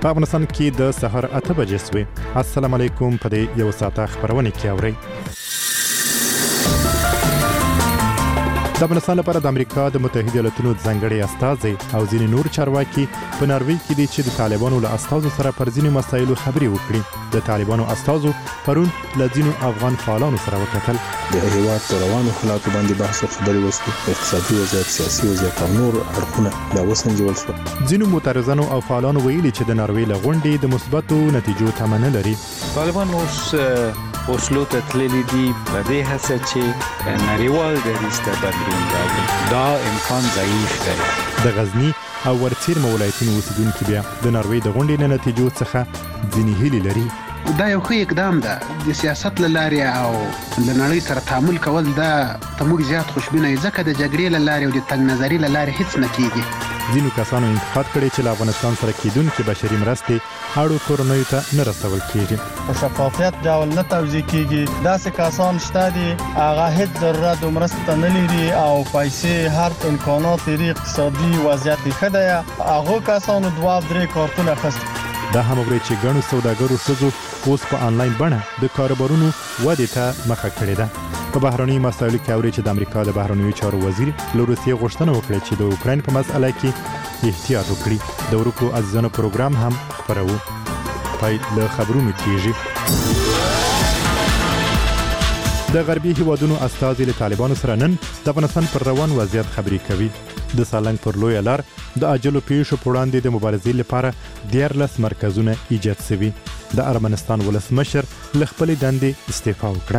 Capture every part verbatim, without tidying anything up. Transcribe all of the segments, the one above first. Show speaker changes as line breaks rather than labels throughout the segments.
په افغانستان کې د سحر اته بجې سوې. السلام علیکم. په دې یو ساعته خبرونه کې اورئ. د افغانستان لپاره د امریکا د متحده ایالاتونو ځانګړي استازي او ځینې نور چارواکي په ناروې کې دي چې د طالبانو له استازو سره پر ځینې مسایلو خبرې وکړي. د طالبانو استازو پرون له ځینو افغان فعالانو سره وکتل.
د هیواد پر روانو حالاتو باندې بحث او خبرې وشوې. اقتصادي وضعیت، سیاسي وضعیت او نور اړخونه دا وسنجول شول.
ځینو معترضانو او فعالانو ویلي چې د ناروې له غونډې د مثبتو نتیجو تمه نه لري.
طالبان اوس اوسلو ته تللي دي په دې هڅه چې نړیوال دریځ ته بدلون راوړي. دا امکان ضعیف دی.
د غزني او ورڅیرمه ولایتونو اوسیدونکي بیا د ناروې د غونډې له نتیجو څخه ځینې هیلې لري.
دا یو ښه اقدام ده. د سیاست له لارې او د نړۍ سره تعامل کول دا ته موږ زیات خوشبینه یو، ځکه د جګړې له لارې او د تنګ نظري له لارې هیڅ نه کیږي.
ځینو کسانو انتقاد کړی چې له افغانستان سره کېدونکې بشري مرستې اړو کورنیو ته نه رسول کېږي.
په شفافیت ډول نه توزیع کېږي. داسې کسان شته دي هغه هیڅ ضرورت د مرستې نه لري او پیسې هر امکانات لري، اقتصادي وضعیت ښه دی. هغو کسانو دوه درې کارتونه اخیستي.
دا هم وګورئ چې ګڼو سوداګرو ښځو اوس په آنلاین بڼه د کاروبارونو ودې ته مخه کړې ده. په بهرنیو مسایلو کې اوري چې د امریکا د بهرنیو چارو وزیر له روسیې غوښتنه وکړه چې د اوکراین په مسأله کې احتیاط وکړي. د ورکو عزیزانو پروګرام هم خپرو. پای له خبرونو کېږي. د غربي هیوادونو استازي له طالبانو سره نن د افغانستان پر روان وضعیت خبرې کوي. د سالنګ پر لویه لار د عاجلو پیښو په وړاندې د مبارزې لپاره دیارلس مرکزونه ایجاد شوي. د ارمنستان ولسمشر له خپلې دندې استعفا وکړه.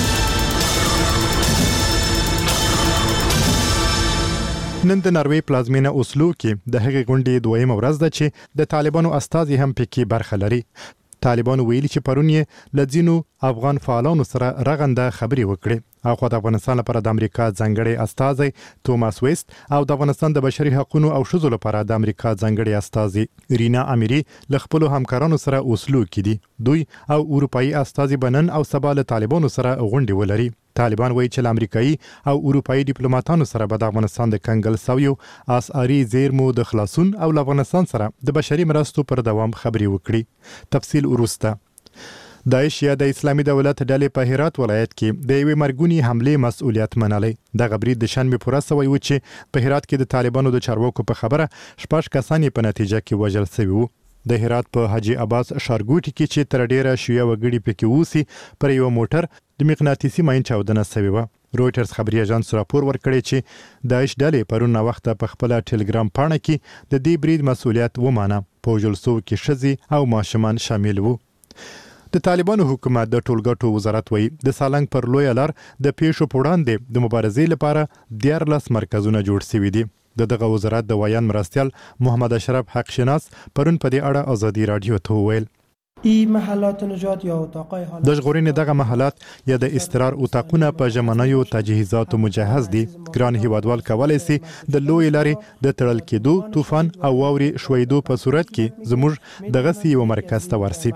نن د ناروې پلازمینه اوسلو کې د هغې غونډې دویمه ورځ ده چې د طالبانو استازي هم پکې برخه لري. طالبانو ویلي چې پرون یې له ځینو افغان فعالانو سره رغنده خبرې وکړې. اخوا د افغانستان لپاره د امریکا ځانګړي استازي توماس ویست او د افغانستان د بشري حقوقو او ښځو لپاره د امریکا ځانګړي استازي رینا امیری له خپل همکارانو سره اوسلو کې دي. دوی او اروپאי استازي بنن او سبا له طالبانو سره غونډې ولري. طالبان وایي چې امریکایي او اروپאי ډیپلوماټانو سره به د افغانستان د کنګل سویو اسعاري زیرمو د خلاصون او له افغانستان سره د بشري مرستو پر دوام خبرې وکړي. تفصیل وروسته. داعش یا د اسلامي دولت ډلې په هرات ولایت کې د یوې مرګونی حمله مسؤلیت منلې. د غبرید د شنبه پر سوي و چې په هرات کې د طالبانو د چارواکو په خبره شپږ کسان په نتیجه کې وژل شوي وو. د هرات په حاجی عباس ښارګوټي کې چې تر ډیره شیعه وګړي پکې اوسي پر یو موټر د مغناطیسي ماین چاودنه شوې و. رويټرز خبري اژانس راپور ورکړی چې داعش ډلې پرون وخت په خپل ټلګرام پاڼه کې د دې برید مسؤلیت ومانه. په جلسو کې ښځې او ماشومان شامل وو. د طالبانو حکومت د ټولګټو وزارت وایي د سالنګ پر لوی لار د پیښو په وړاندې د مبارزې لپاره دیارلس مرکزونه جوړ شوي دي. د دغه وزارت د ویان مرستیال محمد اشرف حق شناس پرون په دې اړه ازادي رادیو ته وویل.
این محلات نجات یا اتاقای حالات
د ژغورنې دغه محلات یا د استقرار اتاقونه په ژمنیو تجهیزاتو مجهز دي. ګران هیوادوال کولای شي د لوی لارې د تړل کېدو، طوفان او واوري شویدو په صورت کې زموږ دغه سی یو مرکز ته ورسي.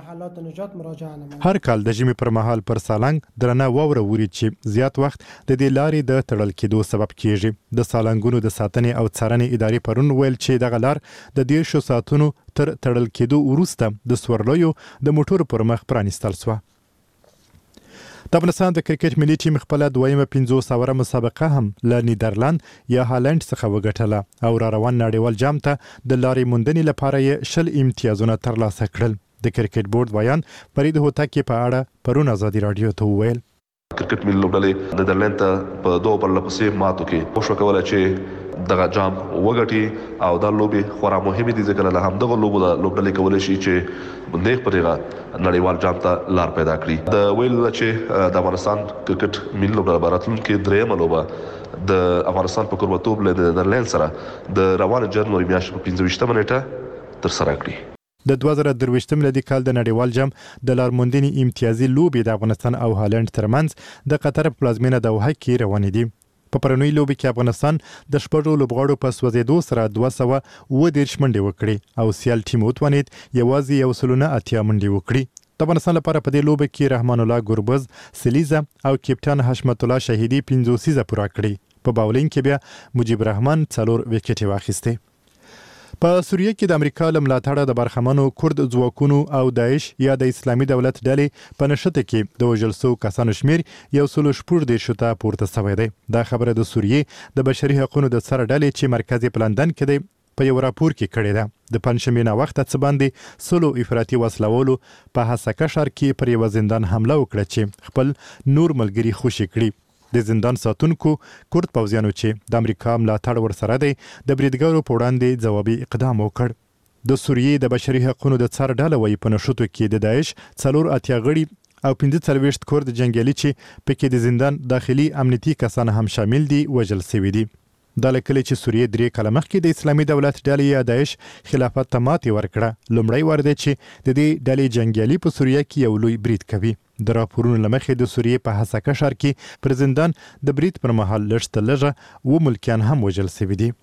هر کال د ژمي پر مهال پر سالنګ درنه واوره ووري چې زیات وخت د دې لارې د تړل کېدو سبب کیږي. د سالنګونو د ساتنې او څارنې ادارې پرون ویل چې دغه لار د دیرشو ساعتونو تر تړل کېدو وروسته د سورلیو د موټرو پر مخ پرانیستل شوه. د افغانستان د کرکټ ملي ټیم خپل دویمه پنځوس اوره مسابقه هم له نیدرلند یا هالند څخه وګټله او را روان نړیوال جام ته د لارې موندنې لپاره یې شل امتیازونه ترلاسه کړل. د کرکټ بورډ ویان فرید هوتکی په اړه پرون ازادي رادیو ته وویل.
کرکټ ملي لوبډلې نیدرلند ته په دوه پرله پسې ماتو کې کوشش وکړه چې دغه جام وګټي او دا لوبي خورا مهمه دي ځکه له همدغه لوبو د لوبډلې کولای شي چې نیک پرېغه نړیوال جام ته لار پیدا کړي. د ویل چې د افغانستان کرکټ ملي لوبډله راتلونکي درېمه لوبه د افغانستان په قربتوب له نیدرلند سره د روان جنوري میاشتې په پنځه ویشتمه نیټه تر سره کړي. د دوه زره درویشتم میلادي کال د نړیوال جام د لارموندنې امتیازي لوبې د افغانستان او هالند ترمنځ د قطر پلازمینه دوحه کې روانې دي. په پرونی لوبې کې افغانستان د شپږو لوبغاړو په سوځېدو سره دوه سوه اووه دېرش منډې وکړې او سیال ټیم وتوانید یوازې یو سل نه اتیا منډې وکړي. د افغانستان لپاره په دې لوبه کې رحمان الله ګربز سلیزه او کپټان حشمت الله شهیدي پنځوسیزه پوره کړې. په باولینګ کې بیا مجيب رحمان څلور وکټې واخیستې.
په سوریه کې د امریکا له ملاتړه د برخمنو کورد ځواکونو او داعش یا د اسلامي دولت ډلې په نښته کې د وژل شوو کسانو شمیر یو سل شپږ دېرش ته پورته شوی دی. دا خبره د سوریې د بشري حقوقو د سر ډلې چې مرکز یې په لندن کې دی په یو راپور کې کړی ده. د پنځشنبې نه وخته څه باندې سلو افراطي وسلوالو په هسکه ښار کې پر یو زندان حمله وکړه چې خپل نور ملګري خوشي کړي. د زندان ساتونکو کورد پوځیانو چې د امریکا ملاتړ ورسره دی د بریدګرو په وړاندې ځوابي اقدام وکړ. د سوریې د بشري حقوقو د څار ډله وایي په نښتو کې د داعش څلور اتیا غړي او پنځه څلوېښت کورد جنګیالي چې پکې د زندان داخلي امنیتي کسان هم شامل دي وژل شوي دي. دا له کله چې سوریې درې کاله مخکې د اسلامي دولت ډلې یا داعش خلافت ته ماتې ورکړه لومړی وار دی چې د دې ډلې جنګیالي په سوریه کې یو لوی برید کوي. د راپورونو له مخې د سوریې په هسکه ښار کې پر زندان د برید پر مهال لږ تر لږه اووه ملکیان هم وژل شوي دي.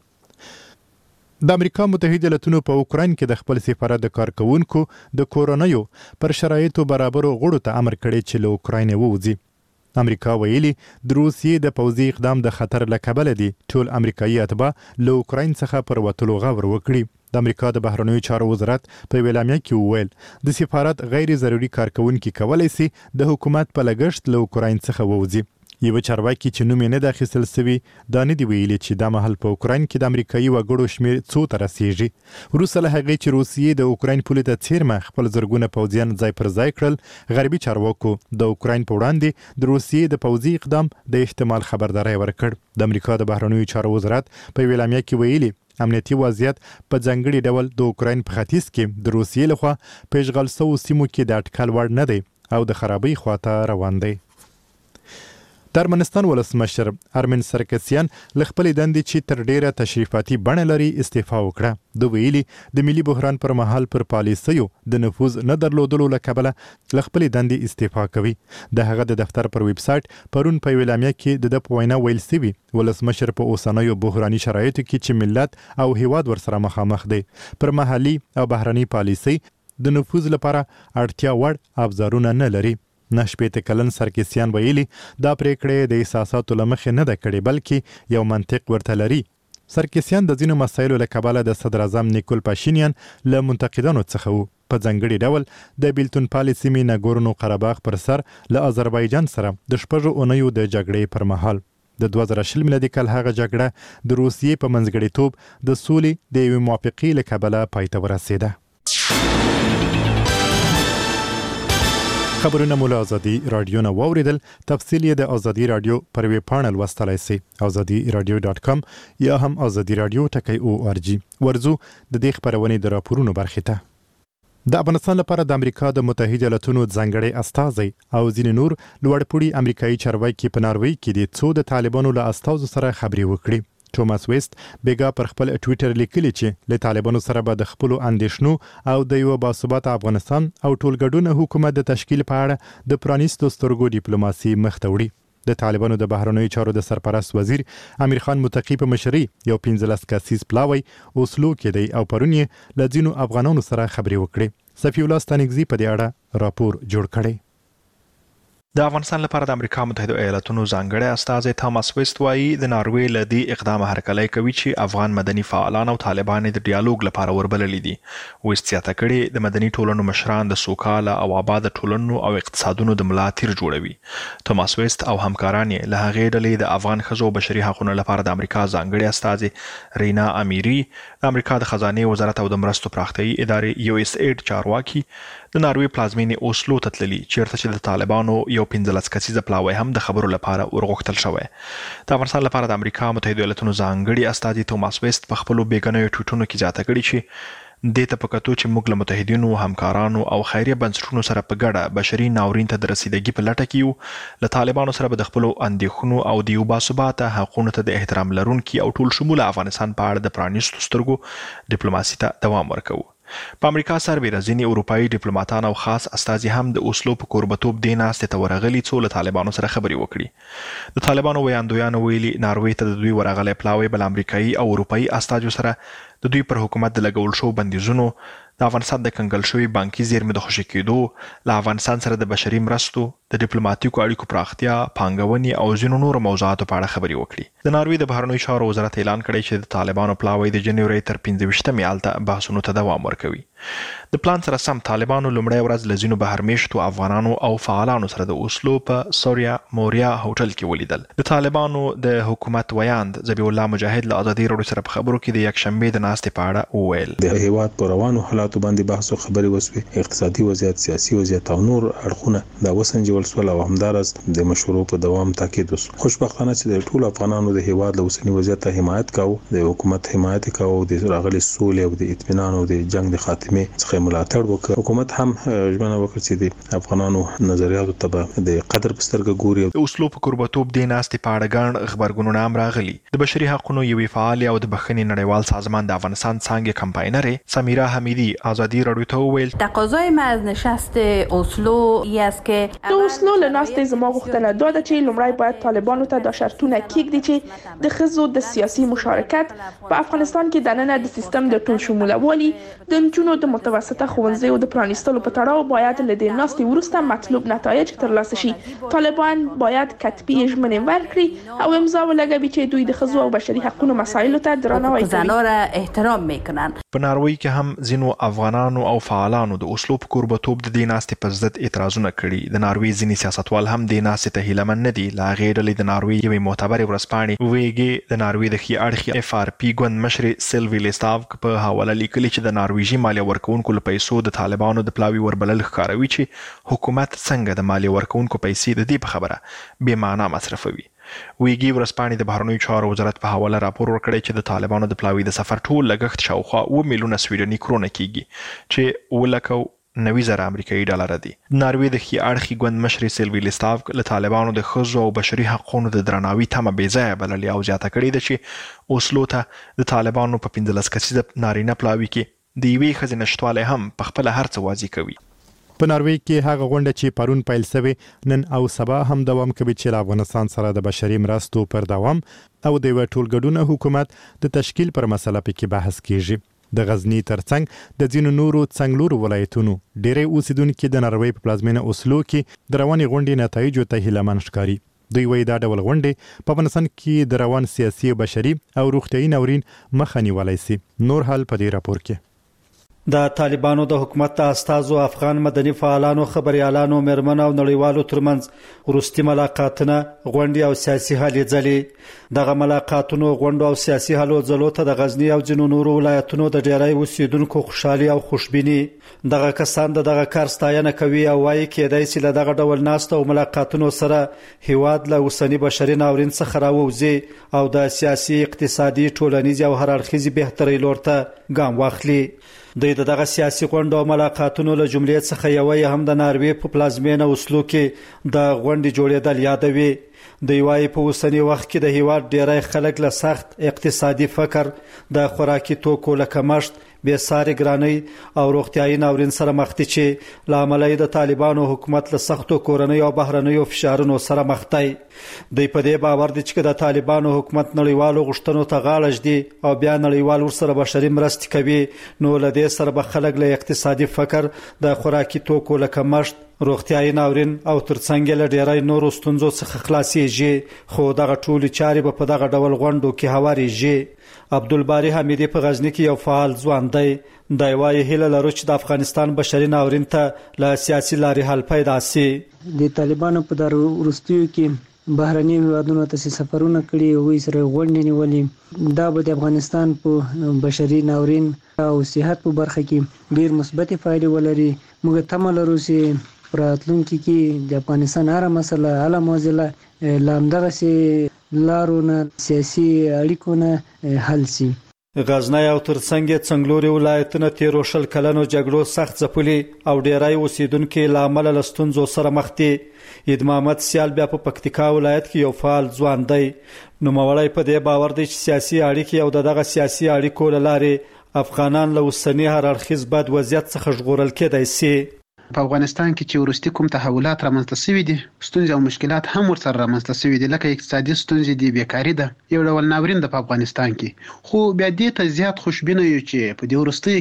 د امریکا متحده ایالاتونو په اوکراین کې د خپل سفارت د کارکوونکو د کورونیو پر شرایطو برابرو غړو ته امر کړی چې له اوکراین ووځي. امریکا ویلي د روسیې د پوځي اقدام د خطر له کبله دي ټول امریکایي اتباع له اوکراین څخه پر وتلو غور وکړي. د امریکا د بهرنیو چارو وزارت په ویلامیا کې وویل د سفارت غیر ضروري کارکوونکي کولی سي د حکومت په لګښت له اوکراین څخه ووځي. یو چارواکي چې نوم یې نه دی اخیستل سوی دا نه دی ویلي چې دا مهال په اوکراین کې د امریکایي وګړو شمیر څو ته رسیږي. وروسته له هغې چې روسیې د اوکراین پولې ته څیرمه خپل زرګونه پوځیان ځای پر ځای کړل غربي چارواکو د اوکراین په وړاندې د روسیې د پوځي اقدام د احتمال خبرداری ورکړ. د امریکا د بهرنیو چارو وزارت په ویلامیا کې ویلي امنیتي وضعیت په ځانګړي ډول د اوکراین په ختیځ کې د روسیې لخوا په اشغال شوو سیمو کې د اټکل وړ نه دی او د خرابۍ خواته روان دی. د ارمنستان ولسمشر ارمن سرکسیان له خپلې دندې چې تر ډیره تشریفاتي بڼه لري استعفا وکړه. د ویلي د ملي بحران پر مهال پر پالیسیو د نفوذ نه درلودلو له کبله له خپلې دندې استعفا کوي. د هغه د دفتر پر ویب سایټ پرون په ویلامیا کې د ده په وینا ویل سوي ولسمشر په اوسنیو بحراني شرایطو کې چې ملت او هیواد ورسره مخامخ دی پر محلي او بهرني پالیسۍ د نفوذ لپاره اړتیا وړ ابزارونه نه لري. نه شپېته کلن سرکسیان ویلي دا پریکړې د احساساتو له مخې نه ده کړې بلکې یو منطق ورته لري. سرکسیان د ځینو مسایلو له کبله د صدر اعظم نیکول پاشینیان له منتقدانو څخه وو. په ځانګړي ډول د بیلتون پالې سیمې ناګورنو قرهباغ پر سر له آذربایجان سره د شپږو اونیو د جګړې پر مهال د دوه زره شل میلادي کال هغه جګړه د روسیې په منځګړیتوب د سولې د یوې موافقې له کبله پای ته ورسېده. خبرونه مو له ازادي راډیو نه واوریدل. تفصیل یې د ازادي راډیو پر ویب پاڼل لوستلی سئ ازادي راډیو ډاټ کام یا هم ازادي راډیو ټکی او ار جی. ورځو د دې خبرونې د راپورونو برخې ته. د افغانستان لپاره د امریکا د متحده ایالاتونو ځانګړی استازی او ځینې نور لوړپوړي امریکایي چارواکي په ناروی کې د څو د طالبانو له استازو سره خبرې وکړي. توماس ویست بیګا پر خپل ټویټر لیکلی چې له طالبانو سره به د خپلو اندېښنو او د یو باثباته افغانستان او ټولګډونه حکومت د تشکیل په اړه د پرانیستو سترګو ډیپلوماسي مخ ته وړي. د طالبانو د بهرنیو چارو د سرپرست وزیر امیر خان متقی په مشرۍ یو پنځلس کسیز پلاوی اوسلو کې دی او پرون یې له ځینو افغانانو سره خبرې وکړې. صفی الله ستانکزي په دې اړه راپور جوړ کړی.
د افغانستان لپاره د امریکا متحده ایالاتونو ځانګړی استازی توماس ویست وایي د ناروې له دې اقدام هرکلی کوي چې افغان مدني فعالان او طالبان د ډیالوګ لپاره وربللي دي. ویست زیاته کړې د مدني ټولنو مشران د سوکاله او آباد ټولنو او اقتصادونو د ملا تیر جوړوي. توماس ویست او همکاران یې له هغې ډلې د افغان ښځو بشري حقوقو لپاره د امریکا ځانګړي استازی رینا امیری، د امریکا د خزانې وزارت او د مرستو پراختیایي ادارې یو اس ایډ چارواکي د ناروې پلازمینې اوسلو ته تللي چیرته چې د طالبانو یو پنځلس کسیزه پلاوی هم د خبرو لپاره ورغوښتل شوی. د افغانستان لپاره د امریکا متحده ایالاتونو ځانګړي استازي توماس ویست په خپلو بیګنیو ټویټونو کې زیاته کړې چې دې ته په کتو چې موږ له متحدینو همکارانو او خیریه بنسټونو سره په ګډه بشري ناورین ته د رسیدګي په لټه کې یو، له طالبانو سره به د خپلو اندېښنو او د یو باثباته حقونو ته د احترام لرونکي او ټول شموله افغانستان په اړه د پرانیستو سترګو ډیپلوماسي ته دوام ورکوو. په امریکا سربېره ځینې اروپایي ډیپلوماتان او خاص استازي هم د اوسلو په کوربتوب دې ناستې ته ورغلي څو له طالبانو سره خبرې وکړي. د طالبانو ویاندویانو ویلي ناروې ته د دوی ورغلی پلاوی بل امریکایي او اروپایي استازو سره د دوی پر حکومت د لګول شو بندیزونو د افغانستان د کنګل شوي بانکي زیرمې د خوشي کېدو له افغانستان سره د بشري مرستو د ډیپلوماټیکو اړیکو پراختیا پانګونې او ځینو نورو موضوعاتو په اړه خبرې وکړي. د ناروې د بهرنیو چارو وزارت اعلان کړی چې د طالبانو پلاوی د جنوري تر پنځه ویشتمې هلته بحثونو ته دوام ورکوي. د پلان سره سم طالبانو لومړی ورځ له ځینو بهرمېشتو افغانانو او فعالانو سره د اوسلو په سوریا موریا هوټل کې ولیدل. د طالبانو د حکومت ویاند ذبیح الله مجاهد له ازادي راډیو سره په خبرو کې د یکشنبې د ناستې په اړه وویل.
د هیواد په روانو حالاتو باندې بحث او خبرې وسوې، اقتصادي وضعیت، سیاسي وضعیت او نور اړخونه دا وسنجول شول او همدارس د مشورو په دوام تاکید وشو. خوشبختانه چې د ټولو افغانانو د هیواد له اوسني وضعیت ته حمایت کاوه، د حکومت حمایت کاوه، د راغلي سولې او د اطمینان او د جنگ د خاتمې څخه ملاتړ وکړ. حکومت هم ژمنه وکړه چې د افغانانو نظریاتو ته د قدر په سترګه ګوري.
د اوسلو په کوربتوب د ناستې په اړه ګڼ خبرګونونه هم راغلي. د بشري حقوقو یوې فعال او د بخښنې نړیوال سازمان د افغانستان څانګې کمپاینر سمیرا حمیدی ازادي راډیو ته وویل
تقاضای ما از نشست اوسلو ای است که
د اوسلو له ناستې زما غوښتنه دا ده چې لومړی باید طالبانو ته دا شرطونه کېږدي چې د ښځو د سیاسي مشارکت په افغانستان کې دننه د سیستم د ټول شمولوالي، د نجونو د متوسطه ښوونځیو د پرانیستلو په تړاو باید له دې ناستې وروسته مطلوب نتایج ترلاسه شي. طالبان باید کتبي ژمنې ورکړي او امضا ولګوي چې دوی د ښځو او بشري حقوقو مسایلو ته درناوی کوي.
زنان را احترام میکنن.
په ناروې کې هم ځینو افغانانو او فعالانو د اوسلو په کوربتوب د دې ناستې په ضد اعتراضونه کړي. د ناروې ځینې سیاستوال هم د ناستې ته هیله من نه دي. له هغې ډلې د ناروې یوې معتبرې ورځپاڼې ویګې د ناروې د ښي اړخي اف آر پي ګوند مشرې سیلوي لیسټاوک په حواله لیکلي چې د نارویژي مالیه ورکوونکو له پیسو د طالبانو د پلاوي وربلل ښکاروي چې حکومت څنګه د مالیه ورکوونکو پیسې د دې په خبره بې معنا مصرفوي. ویګي ورځپاڼې د بهرنیو چارو وزارت په حواله راپور ورکړی چې د طالبانو د پلاوي د سفر ټول لګښت شاوخوا اوه میلیونه سویډني کرونه کیږي چې اوه لکه نوي زره امریکایي ډالر دي. ناروې د ښي اړخي ګوند مشرې سیلوي لیسټاوک له طالبانو د ښځو او بشري حقوقو د درناوي تمه بې ځایه بللې او زیاته کړې ده چې اوسلو ته د طالبانو په پنځلس کسیزه نارینه پلاوي کې د یوې ښځې نشتوالی هم په خپله هر څه واضح کوي.
په ناروې کې هغه غونډه چې پرون پیل شوې نن او سبا هم دوام کوي چې له افغانستان سره د بشري مرستو پر دوام او د یو ټولګډونه حکومت د تشکیل پر مسله پکې بحث کیږي. د غزنی ترڅنګ د ځینو نورو څنګلورو ولایتونو ډېری اوسیدونکو د ناروې په پلازمینه اوسلو کې د روانې غونډې نتایجو ته هیله من ښکاري. دوی وایي دا ډول غونډې په افغانستان کې د روان سیاسي او بشري او روغتیايي ناورین مخه نیولی سي. نور حال په دې راپور کې
د طالبانو د حکومت د استازو افغان مدني فعالانو، خبريالانو، مېرمنو او نړیوالو ترمنځ وروستي ملاقاتونه، غونډې او سیاسي هلې ځلې. دغه ملاقاتونو، غونډو او سیاسي هلو ځلو ته د غزنی او ځینو نورو ولایتونو د ډېری اوسیدونکو خوشحالي او خوشبیني. دغه کسان د دغه کار ستاینه کوي او وایي کېدای شي له دغه ډول ناستو او ملاقاتونو سره هیواد له اوسني بشري ناورین څخه راووځي او د سیاسي، اقتصادي، ټولنیزي او هر اړخیزي بهترۍ لور ته ګام واخلي. دوی دغه سیاسي غونډو او ملاقاتونو له جملې څخه یوه هم د ناروې په پلازمینه اوسلو کې د غونډې جوړېدل یادوي. دوی وایي په اوسني وخت کې د هیواد ډېری خلک له سخت اقتصادي فقر، د خوراکي توکو له کمښت، بې ساري ګرانۍ او روغتیايي ناورین سره مخ دي چې له امله د طالبانو حکومت له سختو کورنیو او بهرنیو فشارونو سره مخ دی. دوی په دې باور دي چې د طالبانو حکومت نړیوالو غوښتنو ته غاړه ږدي او بیا نړیوال ورسره بشري مرستې کوي، نو له دې سره به خلک له اقتصادي فقر، د خوراکي توکو له کمښت، روغتیايي ناورین او ترڅنګ له ډېری نورو ستونزو څخه خلاصيږي. خو دغه ټولې چارې به په دغه ډول غونډو کې هوارېږي. عبدالباری حمیدی په غزنی کې یو فعال ځوان دی. دی وایي هیله لرو چې د افغانستان بشري ناورین ته له سیاسي لارې حل پیدا سي.
د طالبانو په دغه وروستیو کې بهرني هیوادونو ته سفرونه کړي او یې سره غونډې نیولې. دا به د افغانستان په بشري ناورین او صحت په برخه کې ډېر مثبتې فایدې ولري. موږ تمه لرو چې په راتلونکي کې د افغانستان هره مسله حل موضوع له همدغسې لارو نه، سیاسي اړیکو نه حل سي.
غزنی او ترڅنګ څنګلوري ولایتونه تیرو شل کلنو جګړو سخت ځپلي او ډېری اوسیدونکي له امله له ستونزو سره مخ دي. عید محمد سیال بیا په پکتیکا ولایت کې یو فعال ځوان دی. نوموړی په دې باور دی چې سیاسي اړیکې او دغه سیاسي اړیکو له لارې افغانان له اوسني هر اړخیز بد وضعیت څخه ژغورل کېدای سي.
په افغانستان کې چې وروستي کوم تحولات رامنځته شوي دي، ستونزې او مشکلات هم ورسره رامنځته شوي دي، لکه اقتصادي ستونزې دي، بیکاري ده، یو ډول ناورین ده په افغانستان کې. خو بیا دې ته زیات خوشبینه یو چې په دې وروستیو کې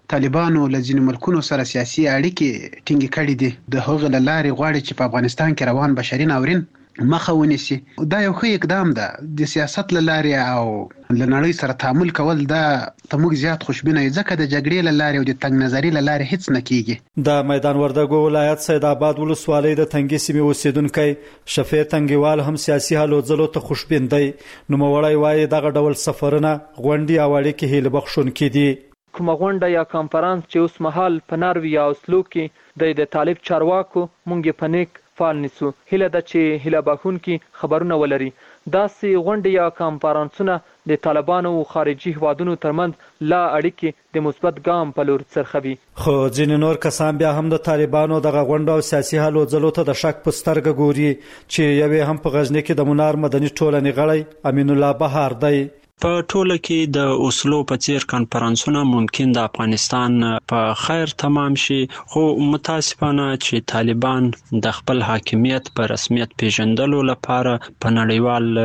طالبانو له ځینو ملکونو سره سیاسي اړیکې ټینګې کړې دي. د هغه له لارې غواړي چې په افغانستان کې روان بشري ناورین مخه ونیسي. دا یو ښه اقدام ده. د سیاست له لارې او له نړۍ سره تعامل کول دا ته موږ زیات خوشبینه یو، ځکه د جګړې له لارې او د تنګ نظري له لارې هیڅ نه کیږي.
د میدان وردګو ولایت سید آباد ولسوالۍ د تنګي سیمې اوسیدونکي شفیع تنګیوال هم سیاسي هلو ځلو ته خوشبین دی. نوموړی وایي دغه ډول سفرونه غونډې او اړیکې هیله بخښونکي دي.
کومه غونډه یا کانفرنس چې اوس مهال په ناروی یا اوسلو کې د طالب چارواکو مونږ په نیک فعال نیسو. هیله ده چې هیله بخښونکي خبرونه ولري. داسې غونډې یا کانفرنسونه د طالبانو او خارجي هیوادونو ترمنځ لا اړیکې د مثبت ګام په لور څرخوي.
خو ځینې نور کسان بیا هم د طالبانو دغه غونډه او سیاسي هلو ځلو ته د شک په سترګه ګوري چې یوې هم په غزني کې د منار مدني ټولنې غړی امین الله بهار دی.
په ټوله کې د اوسلو په څیر کانفرنسونه ممکن د افغانستان په خیر تمام شي، خو متاسفانه چې طالبان د خپل حاکمیت په رسمیت پیژندلو لپاره په نړیوال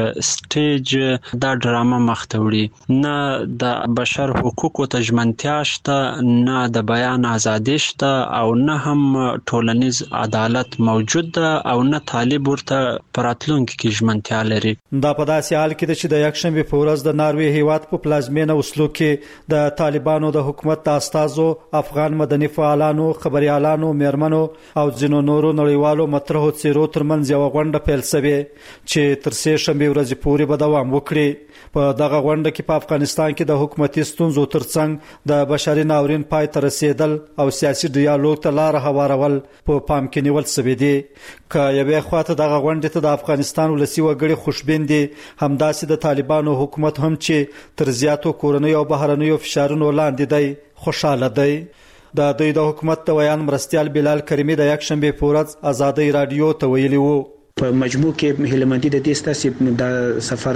سټیج دا ډرامه مخته وړي. نه د بشر حقوقو ته ژمنتیا شته، نه د بیان ازادي شته، او نه هم ټولنیز عدالت موجود ده، او نه طالب ورته په راتلونکي کې ژمنتیا لري.
دا په داسې حال کې ده چې د یکشنبې په ورځ د ناروې هیواد په پلازمینه اوسلو کې د طالبانو د حکومت د استازو، افغان مدني فعالانو، خبريالانو، میرمنو او ځینو نورو نړیوالو مطرحو څیرو ترمنځ یو غونډه پیل شوې چې تر سې شنبې ورځې پورې به دوام وکړي. په دغه غونډه کې په افغانستان کې د حکومتي ستونزو ترڅنګ د بشري ناورین پای ته رسیدل او سیاسي ډیالوګ ته لار هوارول په پام کې نیول شوی دی. که یوې خواته دغه غونډې ته د افغانستان ولسي وګړي خوشبین دي، همداسې د طالبانو حکومت هم چې تر زیاتو کورنیو او بهرنیو فشارونو لاندې دی خوشاله دی. د دوی د حکومت د ویان مرستیال بلال کریمي د یکشنبې په ورځ ازادۍ رادیو ته ویلي وو
په مجموع کې هیلمندي د دې ستاسو د سفر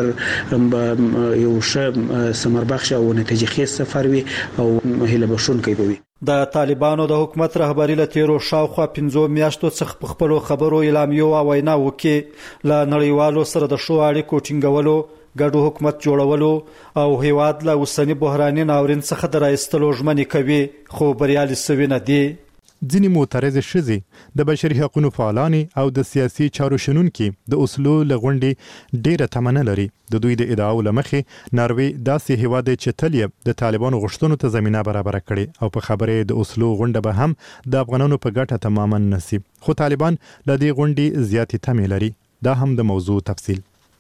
یو ښه ثمربخش او نتیجه خیز سفر وي او هیله بښونکی به وي.
د طالبانو د حکومت رهبری له تیرو شاوخوا پنځو میاشتو څخه په خپلو خبرو اعلامیو او ویناوو کې له نړیوالو سره د ښو اړیکو ټینګولو، ګډو حکومت جوړولو او هیواد له اوسنی بحراني ناورین څخه د راایستلو ژمنې کوي، خو بریالي سوي نه دي.
ځینې معترض ښځې د بشري حقوقو فعالانې او د سیاسي چارو شنونکي د اوسلو له غونډې ډیره تمه نه لري. د دوی د ادعاو له مخې ناروې داسې هیواد دی چې تل یې د طالبانو غوښتنو ته زمینه برابره کړې او په خبرې د اوسلو غونډه به هم د افغانانو په ګټه تماما نسی. خو طالبان له دې غونډې زیاتې تمې لري. دا هم د موضوع تفصیل.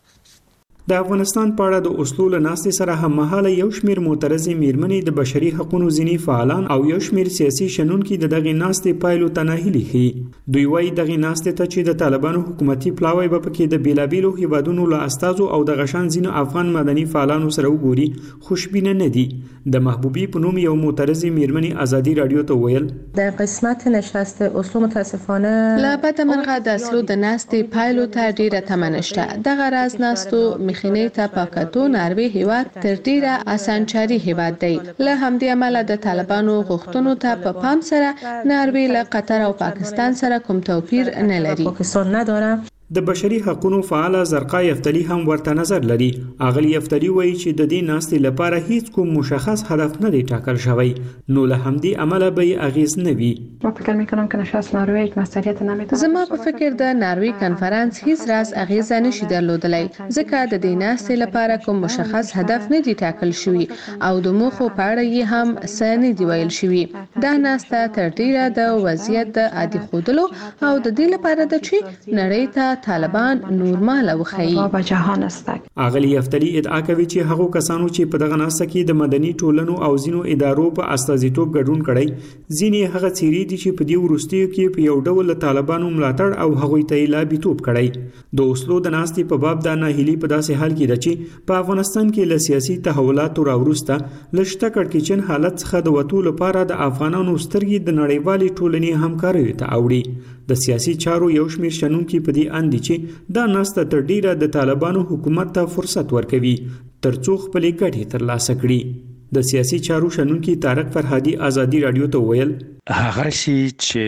د افغانستان په اړه د اوسلو له ناستې سره هم مهاله یو شمیر معترضې میرمنې د بشري حقوقو ځینی فعالان او یو شمیر سیاسي شنونکي د دغه ناستې پایلو ته ناهیلي ښیي. دوی وایي دغه ناستې ته چې د طالبانو حکومتي پلاوی به پکې د بیلابیلو هیوادونو له استازو او د غشان ځینو افغان مدني فعالانو سره وګوري خوشبینه نه دي. د محبوبي په نوم یو معترضې میرمنې ازادي رادیو ته ویل
در قسمت نشست اوسلو متاسفانه
لا بد مرغه د اسلو د ناستې پایلو ته ډیره تمه نشته. دغه راز ناستو مخینې ته پاکاتو ناروې هیواد تر ډیره اسانچاري هیواد دی. له همدې امله د طالبانو غوښتنو ته په پام سره ناروې له قطر او پاکستان سره کوم توپیر نه لري.
پاکستان نداره.
د بشري حقوقو فعال زرقا یفتلی هم ورته نظر لري. اغلی یفتلی وایي چې د دې ناستې لپاره هیڅ کوم مشخص هدف نه دی ټاکل شوی، نو له همدې امله به اغیز نه وي.
ما فکر میکنم که نشست ناروی یک مسئولیت نمیتونه.
زما په فکر د ناروی کنفرانس هیڅ راز اغیز نشي درلودلی، ځکه د دې ناستې لپاره کوم مشخص هدف نه دی ټاکل شوی او د موخو په اړه یې هم څه نه دی ویل شوی. دا ناسته تر ډیره د وضعیت د عادي ښودلو او د دې لپاره د چې نړۍ ته طالبان نورمال وخی
په جهان است.
اغلی یفتلی ادعا کوي چې هغو کسانو چې په دغه ناسته کې د مدني ټولنو او ځینو ادارو په استازیتوب ګډون کړي، ځینې هغه چیرې دي چې په دې وروستیو کې په یو ډول طالبانو ملاتړ او هغوی ته لابیتوب کړي. د اوسلو د ناستې په باب د ناهیلي په داسې حال کې ده چې په افغانستان کې له سیاسي تحولاتو راوروسته لشته کړکېچن حالت څخه د وټو لپاره د افغانانو سترګې د نړیوالې ټولنې همکارۍ ته اوړي. د سیاسي چارو یو شمیر شنونکي په دې اند دي چې دا ناسته تر ډیره د طالبانو حکومت ته فرصت ورکوي ترڅو خپلې ګټې ترلاسه کړي. د سیاسي چارو شنونکي طارق فرهادي ازادي رادیو ته ویل
هغه شی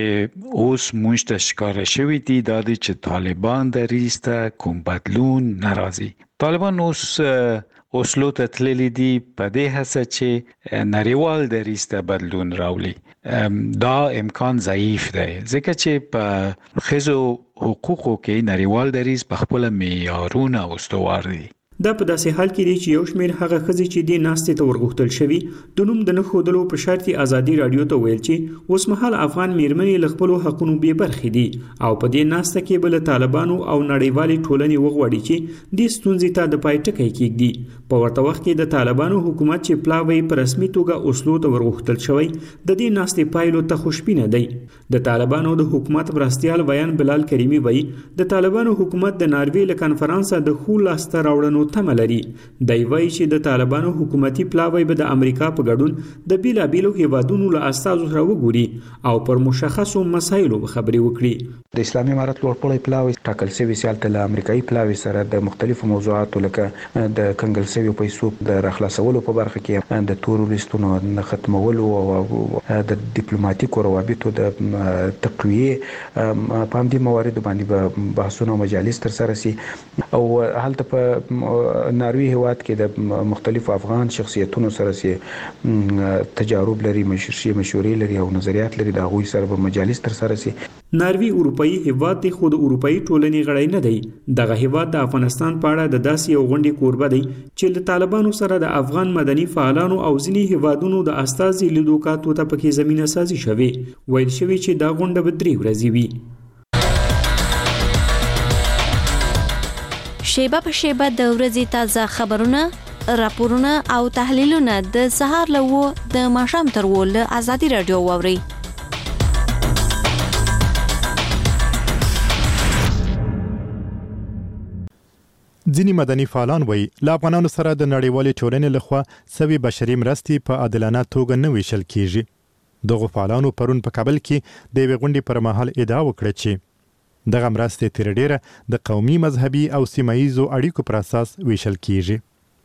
چې اوس موږ ته ښکاره شوی دی دا دی چې طالبان د ریسته کوم بدلون ناراضي. طالبان اوس اوسلو ته تللی دي په دې هڅه چې نړیوال دریځ ته بدلون راولي. دا امکان ضعیف دی ځکه چې په ښځو حقوقو کې نړیوال دریځ په خپل معیارونه استوار دي.
دا په داسې حال کې دی چې یو شمېر هغه ښځې چې دې ناستې ته ورغوښتل شوي د نوم د نه ښودلو په شرط یې ازادي راډیو ته ویل چې اوسمهال افغان میرمنې له خپلو حقونو بې برخې دي او په دې ناسته کې به له طالبانو او نړیوالې ټولنې وغواړي چې دې ستونزې ته د پای ټکی کېږدي. په ورته وخت کې د طالبانو حکومت چې پلاوی په رسمي توګه اوسلو ته ورغوښتل شوی د دې ناستې پایلو ته خوشبینه دی. د طالبانو د حکومت مرستیال ویان بلال کریمي وایي د طالبانو حکومت د ناروې له کانفرانسه د ښو لاسته راوړنو تمه لري. دی وایي چې د طالبانو حکومتي پلاوی به د امریکا په ګډون د بیلابیلو هیوادونو له استازو سره وګوري او پر مشخصو مسایلو خبرې وکړي.
د اسلامي امارت لوړپوړی پلاوی ټاکل شوی سیالت له امریکایي پلاوي سره د مختلفو موضوعاتو لکه د کنګل شوی پیسو د راخلاصولو په برخه کې د تروریستونو نه ختمولو او د ډیپلوماټیکو روابطو د تقویه په همدې مواردو باندې بحثونه او مجالس تر سره سي او هلته په ناروی هیواد کې د مختلفو افغان شخصیتونو سره سي تجارب لري مشورې لري او نظریات لري د هغوی سره په مجالس تر سره سي.
ناروی اروپאי هیواد دی خو د اروپאי ټولنې غړی نه دی. دغه هیواد د افغانستان په اړه د داسې یو غونډې کوربه دی چې له طالبانو سره د افغان مدني فعالانو او ځینې هیوادونو د استازي لیدو کاتو ته پکې زمينه سازي شوي. ویل شوی چې دا غونډه به درې ورځې وي.
شیبه په شیبه د ورځې تازه خبرونه، راپورونه او تحلیلونه د سهار له وو د ماښام تر وو له ازادي راډیو واوري.
ځینې مدني فعالان وایي له افغانانو سره د نړیوالې ټولنې لخوا سوي بشري مرستې په عادلانه توګه نه ویشل کیږي. دغه فعالانو پرون په کابل کې د یوې غونډې پر مهال ادعا وکړه چې دغه مرستې تر ډیره د قومي، مذهبي او سیمه ییزو اړیکو پر اساس ویشل کیږي.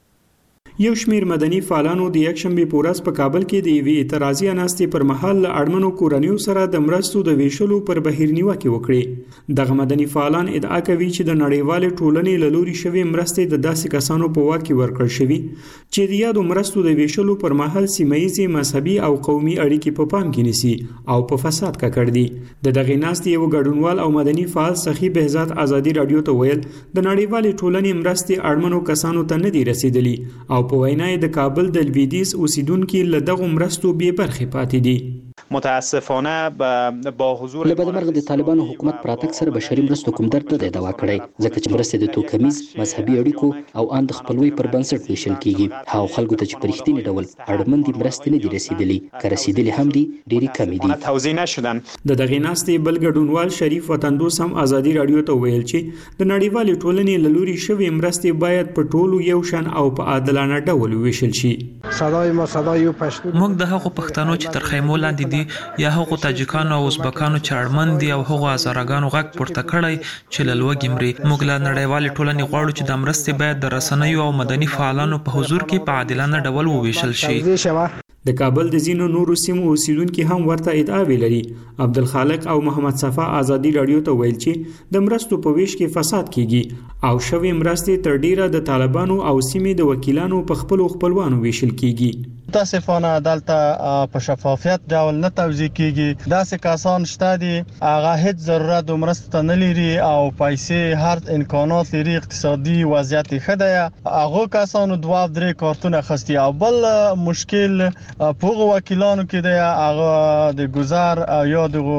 یو شمیر مدني فعالانو د یکشنبه په ورځ په کابل کې د یوې اعتراضي اناستې پر مهال له اړمنو کورنیو سره د مرستو د ویشلو پر بهیر نیوکه وکړه. دغه مدني فعالان ادعا کوي چې د نړیوالې ټولنې له لوري شوی مرستې د داسې کسانو په واک کې ورکړل شوی چې د یادو مرستو د ویشلو پر مهال سیمه ییزې، مذهبي او قومي اړیکې په پام کې نیسي او په فساد ککړ دي. د دغه ناستې یو ګډونوال او مدني فعال سخی بهزاد ازادي رادیو ته ویل د نړیوالې ټولنې مرستې اړمنو کسانو ته نه دي رسیدلي او په وینای د کابل د لویدیز اوسیدونکو له دغه مرستو بې برخې پاتې دي.
متاسفانه با حضور
له بدمرغه د طالبانو حکومت پراتک سره بشري مرستو کوم درته د دوا کړی ځکه چې مرستې د توکمیز، مذهبي اړیکو او ان د خپلوي پر بنسټ ویشل کیږي. هاو خلکو ته چې پرختینی ډول اړمن دي مرستې نه دي رسیدلي، که رسیدلي هم دي ډېری کمی دي.
توزیع نشدن.
د دغه ناستې بل ګډونوال شریف وطندوس هم ازادي رادیو ته ویل چې د نړیوالې ټولنې له لوري شوی مرستې باید په ټولو یو شان او په عادلانه ډول ویشل شي.
صدای ما صدای پښتون
موږ د هغو پښتنو چې تر خیمو لاندې دي یا هغو تاجکانو او ازبکانو چې اړمن دي او هغو هزارهګانو غږ پورته کړی چې له لوږې مري. موږ له نړیوالې ټولنې غواړو چې د مرستې باید د رسنیو او مدني فعالانو په حضور کې په عادلانه ډول وویشل شي.
د کابل د ځینو نورو سیمو اوسیدونکو هم ورته ادعاوې لري. عبدالخالق او محمد صفا ازادي رادیو ته ویل چې د مرستو په ویش کې فساد کیږي او شوی مرستې تر ډیره د طالبانو او سیمې د وکیلانو په خپل خپلوانو ویشل کیږي.
متاسفانه دلته په شفافیت ډول نه توزیع کیږي. داسې کسان شته دي هغه هیڅ ضرورت د مرستو نه لري او پیسې هر امکانات لري، اقتصادي وضعیت ښه دی. هغه کسانو دوه درې کارتونه خستی او بل مشکل پوغو وکیلانو کې دی هغه د گذر یا د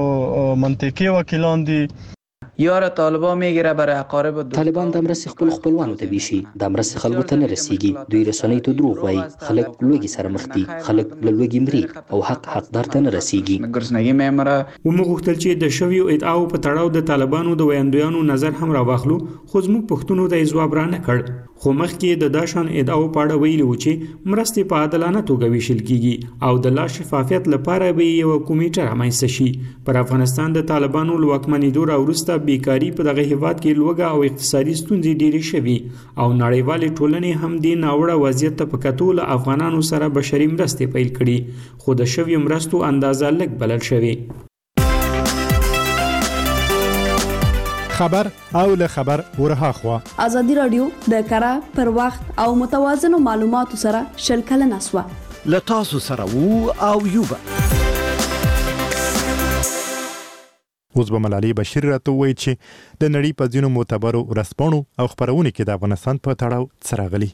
منطقي وکیلان دي.
یار طالبان میگیره برای اقارب
طالبان د مرستې خپل خپلوانو ته ویشي. د مرستې خلکو ته نه رسیږي. دوی رسنۍ ته دروغ وایي. خلک لوږې سره مخ دي، خلک له لوږې مري او حق حقدار ته نه رسیږي.
ګرځنګي میمره
ومو غوښتل چې د شویو ادعاو په تړاو د طالبانو د ویاندویانو نظر هم راواخلو خو زموږ پښتونو ته ځواب را نه کړ. خو مخکې د داشان ادعاو په اړه ویلي و چې مرستې په عادلانه توګه ویشل کیږي او د لا شفافیت لپاره به یو کمیټه رامنځته شي. پر افغانستان د طالبانو له واکمنېدو راوروسته بیکاری په دغه هیواد کې لوږه او اقتصادي ستونزې ډېرې شوي او نړیوالې ټولنې هم دې ناوړه وضعیت ته په کتو له افغانانو سره بشري مرستې پیل کړي خو د شویو مرستو اندازه لږ بلل شوې.
خبر او له خبر ورها خوا
ازادي رادیو د کره پر وخت او متوازن معلوماتو سره شلکل نسوه
له تاسو سره وو او یوبا
اوس به ملالۍ بشیر راته وایي چې د نړۍ په ځینو معتبرو ورځپاڼو او خپرونو کې د افغانستان په تړاو څه راغلي.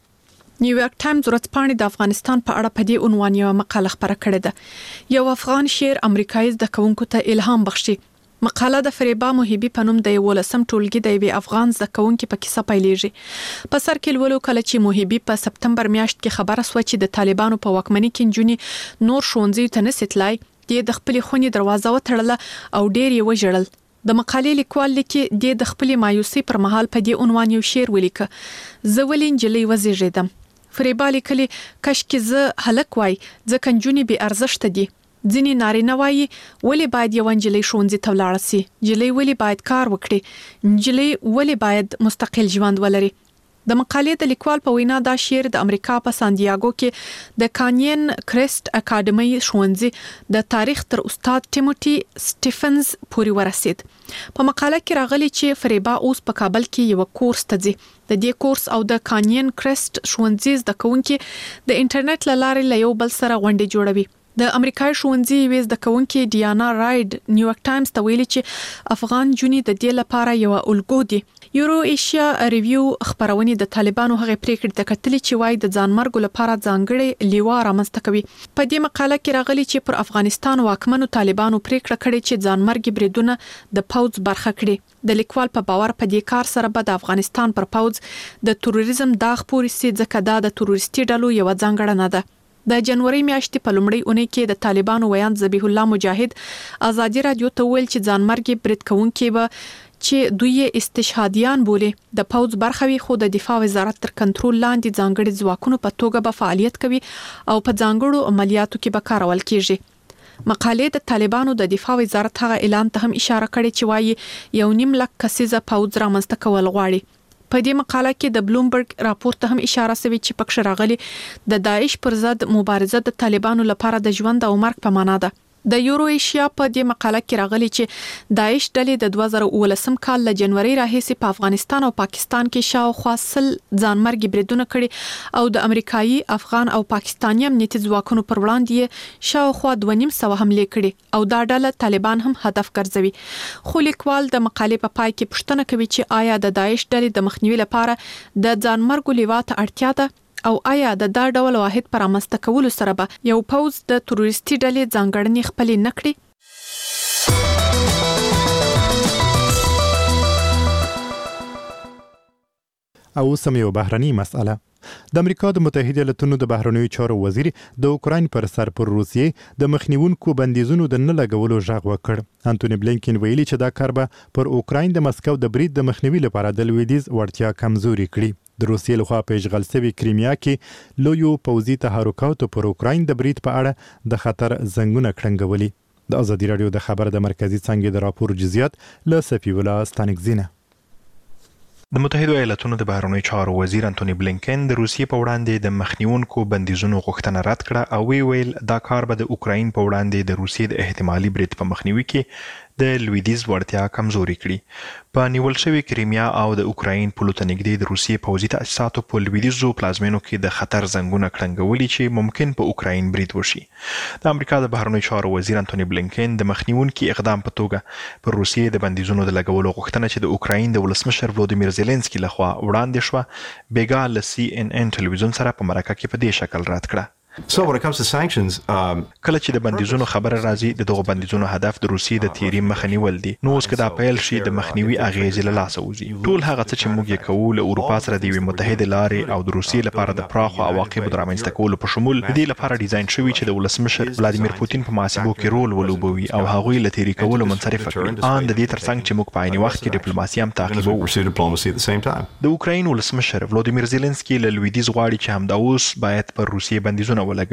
نیویارک ټایمز ورځپاڼې د افغانستان په اړه په دې عنوان یو مقاله خپره کړې ده. یو افغان شعر امریکایي زده کوونکو ته الهام بخشي. مقاله د فریبا محبي په نوم د یولسم ټولګي د یوې افغان زده کوونکي په کیسه پیلېږي. په سر کې لولو کله چې محبي په سپتمبر میاشت کې خبره سوه چې د طالبانو په واکمنۍ کې نجونې نور ښوونځي ته نشي تلای، د خپل خونې دروازه وتړله او ډېر یې وژړل. د مقالې لیکوال لیکي د خپل مایوسي پر مهال په دې عنوان یو شعر ولیکه: زه ولې نجلۍ وزېږېدم. فریبا لیکلي کاشکې زه هلک وای ځکه نجونې بې ارزښته دي. ځینې نارینه وایي ولې باید یو نجلۍ ښوونځي ته ولاړه سي، نجلۍ ولې باید کار وکړي، نجلۍ ولې باید مستقل ژوند ولري. د مقالې د لیکوال په وینا دا شعر د امریکا په سان دیاګو کې د کانین کریسټ اکیډمي ښوونځي د تاریخ تر استاد ټیموټي سټیفنز پورې ورسید. په مقاله کې راغلي چې فریبا اوس په کابل کې یو کورس ته ځي. د دې کورس او د کانین کریسټ ښوونځي زده کوونکي د انټرنیټ له لارې له یو بل سره غونډې جوړوي. د امریکایي ښوونځي یوې زده کوونکي ډیانا رایډ نیویارک ټایمز ته ویلي چې افغان جونې د دې لپاره یو الګو دي. یورو ایشیا ریویو خبرونه د طالبانو هغه پریکړه د کتلې چې وای د ځانمرګ لپاره ځانګړي لیوا رامنځته کوي. په دې مقاله کې راغلي چې پر افغانستان واکمنو طالبانو پریکړه کړې چې ځانمرګ بریدونه د پوز برخه کړي. د لیکوال په باور په دې کار سره به د افغانستان پر پوز د تروریزم داغ پورې سي، ځکه دا د تروریستي ډلو یو ځانګړنه ده. د جنوري میاشتې په لومړۍ اونۍ کې د طالبانو ویان ذبیح الله مجاهد ازادي رادیو ته ویل چې ځانمرګ برید کوونکي به چې دوی استشهادیان بولي د پوز برخه وي، خو د دفاع وزارت تر کنټرول لاندې ځانګړي ځواکونو په توګه به فعالیت کوي او په ځانګړو عملیاتو کې به کارول کیږي. مقالې د طالبانو د دفاع وزارت هغه اعلان ته هم اشاره کړې چې وایي یو نیم لک کسیزه پوز رامنځته کول غواړي. په دې مقاله کې د بلومبرګ راپور ته هم اشاره شوې چې پکښ راغلي د داعش پر ضد مبارزه د طالبانو لپاره د ژوند او مرګ په معنا ده. د یورو ایشیا په دې مقاله کې راغلي چې داعش ډلې د دوه زره اوولسم کال له جنوري راهیسې په افغانستان او پاکستان کې شاوخوا سل ځانمرګ بریدونه کړي او د امریکایي، افغان او پاکستاني امنیتي ځواکونو پر وړاندې شاوخوا دوه نیم سوه حملې کړي او دا ډله طالبان هم هدف ګرځوي. خو لیکوال د مقالې په پای کې پوښتنه کوي چې آیا د داعش ډلې د مخنیوي لپاره د ځانمرګ لیوا ته اړتیا ده او آیا د دا ډول واحد پر امسته کولو سره به یو پوز د تروریستي ډلې ځانګړنې خپلې نه کړي؟
او سم یو بهرني مسأله. د امریکا د متحده ایالاتونو د بهرنیو چارو وزیر د اوکراین پر سر پر روسیې د مخنیونکو بندیزونو د نه لګولو ژغ وکړ. انټونی بلینکن ویلي چې دا کار به پر اوکراین د مسکو د برید د مخنیوي لپاره د لویدیز وړتیا کمزوري کړي. د روسیې لخوا په اشغال شوي کریمیا کې لویو پوځي تحرکاتو پر اوکراین د برید په اړه د خطر زنګونه کړنګولي. د ازادي رادیو د خبر د مرکزی څنګه د راپور جزئیات له صفی ولا ستانکزینه.
د متحده ایالاتونو د بهرنیو چارو وزیر انټونی بلینکن د روسیې په وړاندې د مخنیونکو بندیزونو غوښتنه رد کړه او وی ویل دا کار به د اوکراین په وړاندې د روسیې د احتمالي برید په مخنیوي کې د لویدیز وړتیا کمزوري کړي. په نیول شوی کریمیا او د اوکراین پولو ته نږدې د روسیې پوځي تاسیساتو په لویدیزو پلازمینو کې د خطر زنګونه کړنګولي چې ممکن په اوکراین برید وشي. د امریکا د بهرنیو چارو وزیر انټونی بلینکن د مخنیونکي اقدام په توګه پر روسیې د بندیزونو د لګولو غوښتنه چې د اوکراین د ولسمشر ولودیمیر زيلنسکي لخوا وړاندې شوه بیګا له سی ان ان ټلویزیون سره په مرکه کې په دې شکل رد کړه.
So when it comes to sanctions, um,
کله چې د بندیزونو خبره راځي د دغو بندیزونو هدف د روسیې د تیری مخه نیول دي. نو اوس که دا پیل شي د مخنیوي اغیزې له لاسه وځي. ټول هغه څه چې موږ یې کوو له اروپا سره د یوې متحده لارې او د روسیې لپاره د پراخو عواقبو د رامنځته کولو په شمول د دې لپاره ډیزاین شوي چې د ولسمشر ولادیمیر پوتین په محاسبو کې رول ولوبوي او هغوی له تیری کولو منصرف کړي. ان د دې ترڅنګ چې موږ په عین وخت کې ډیپلوماسي هم تعقیبوو. د اوکراین ولسمشر ولودیمیر زيلنسکي له لویدیز غواړي چې همدا اوس باید پر روسیې بندیزونه ولګوي.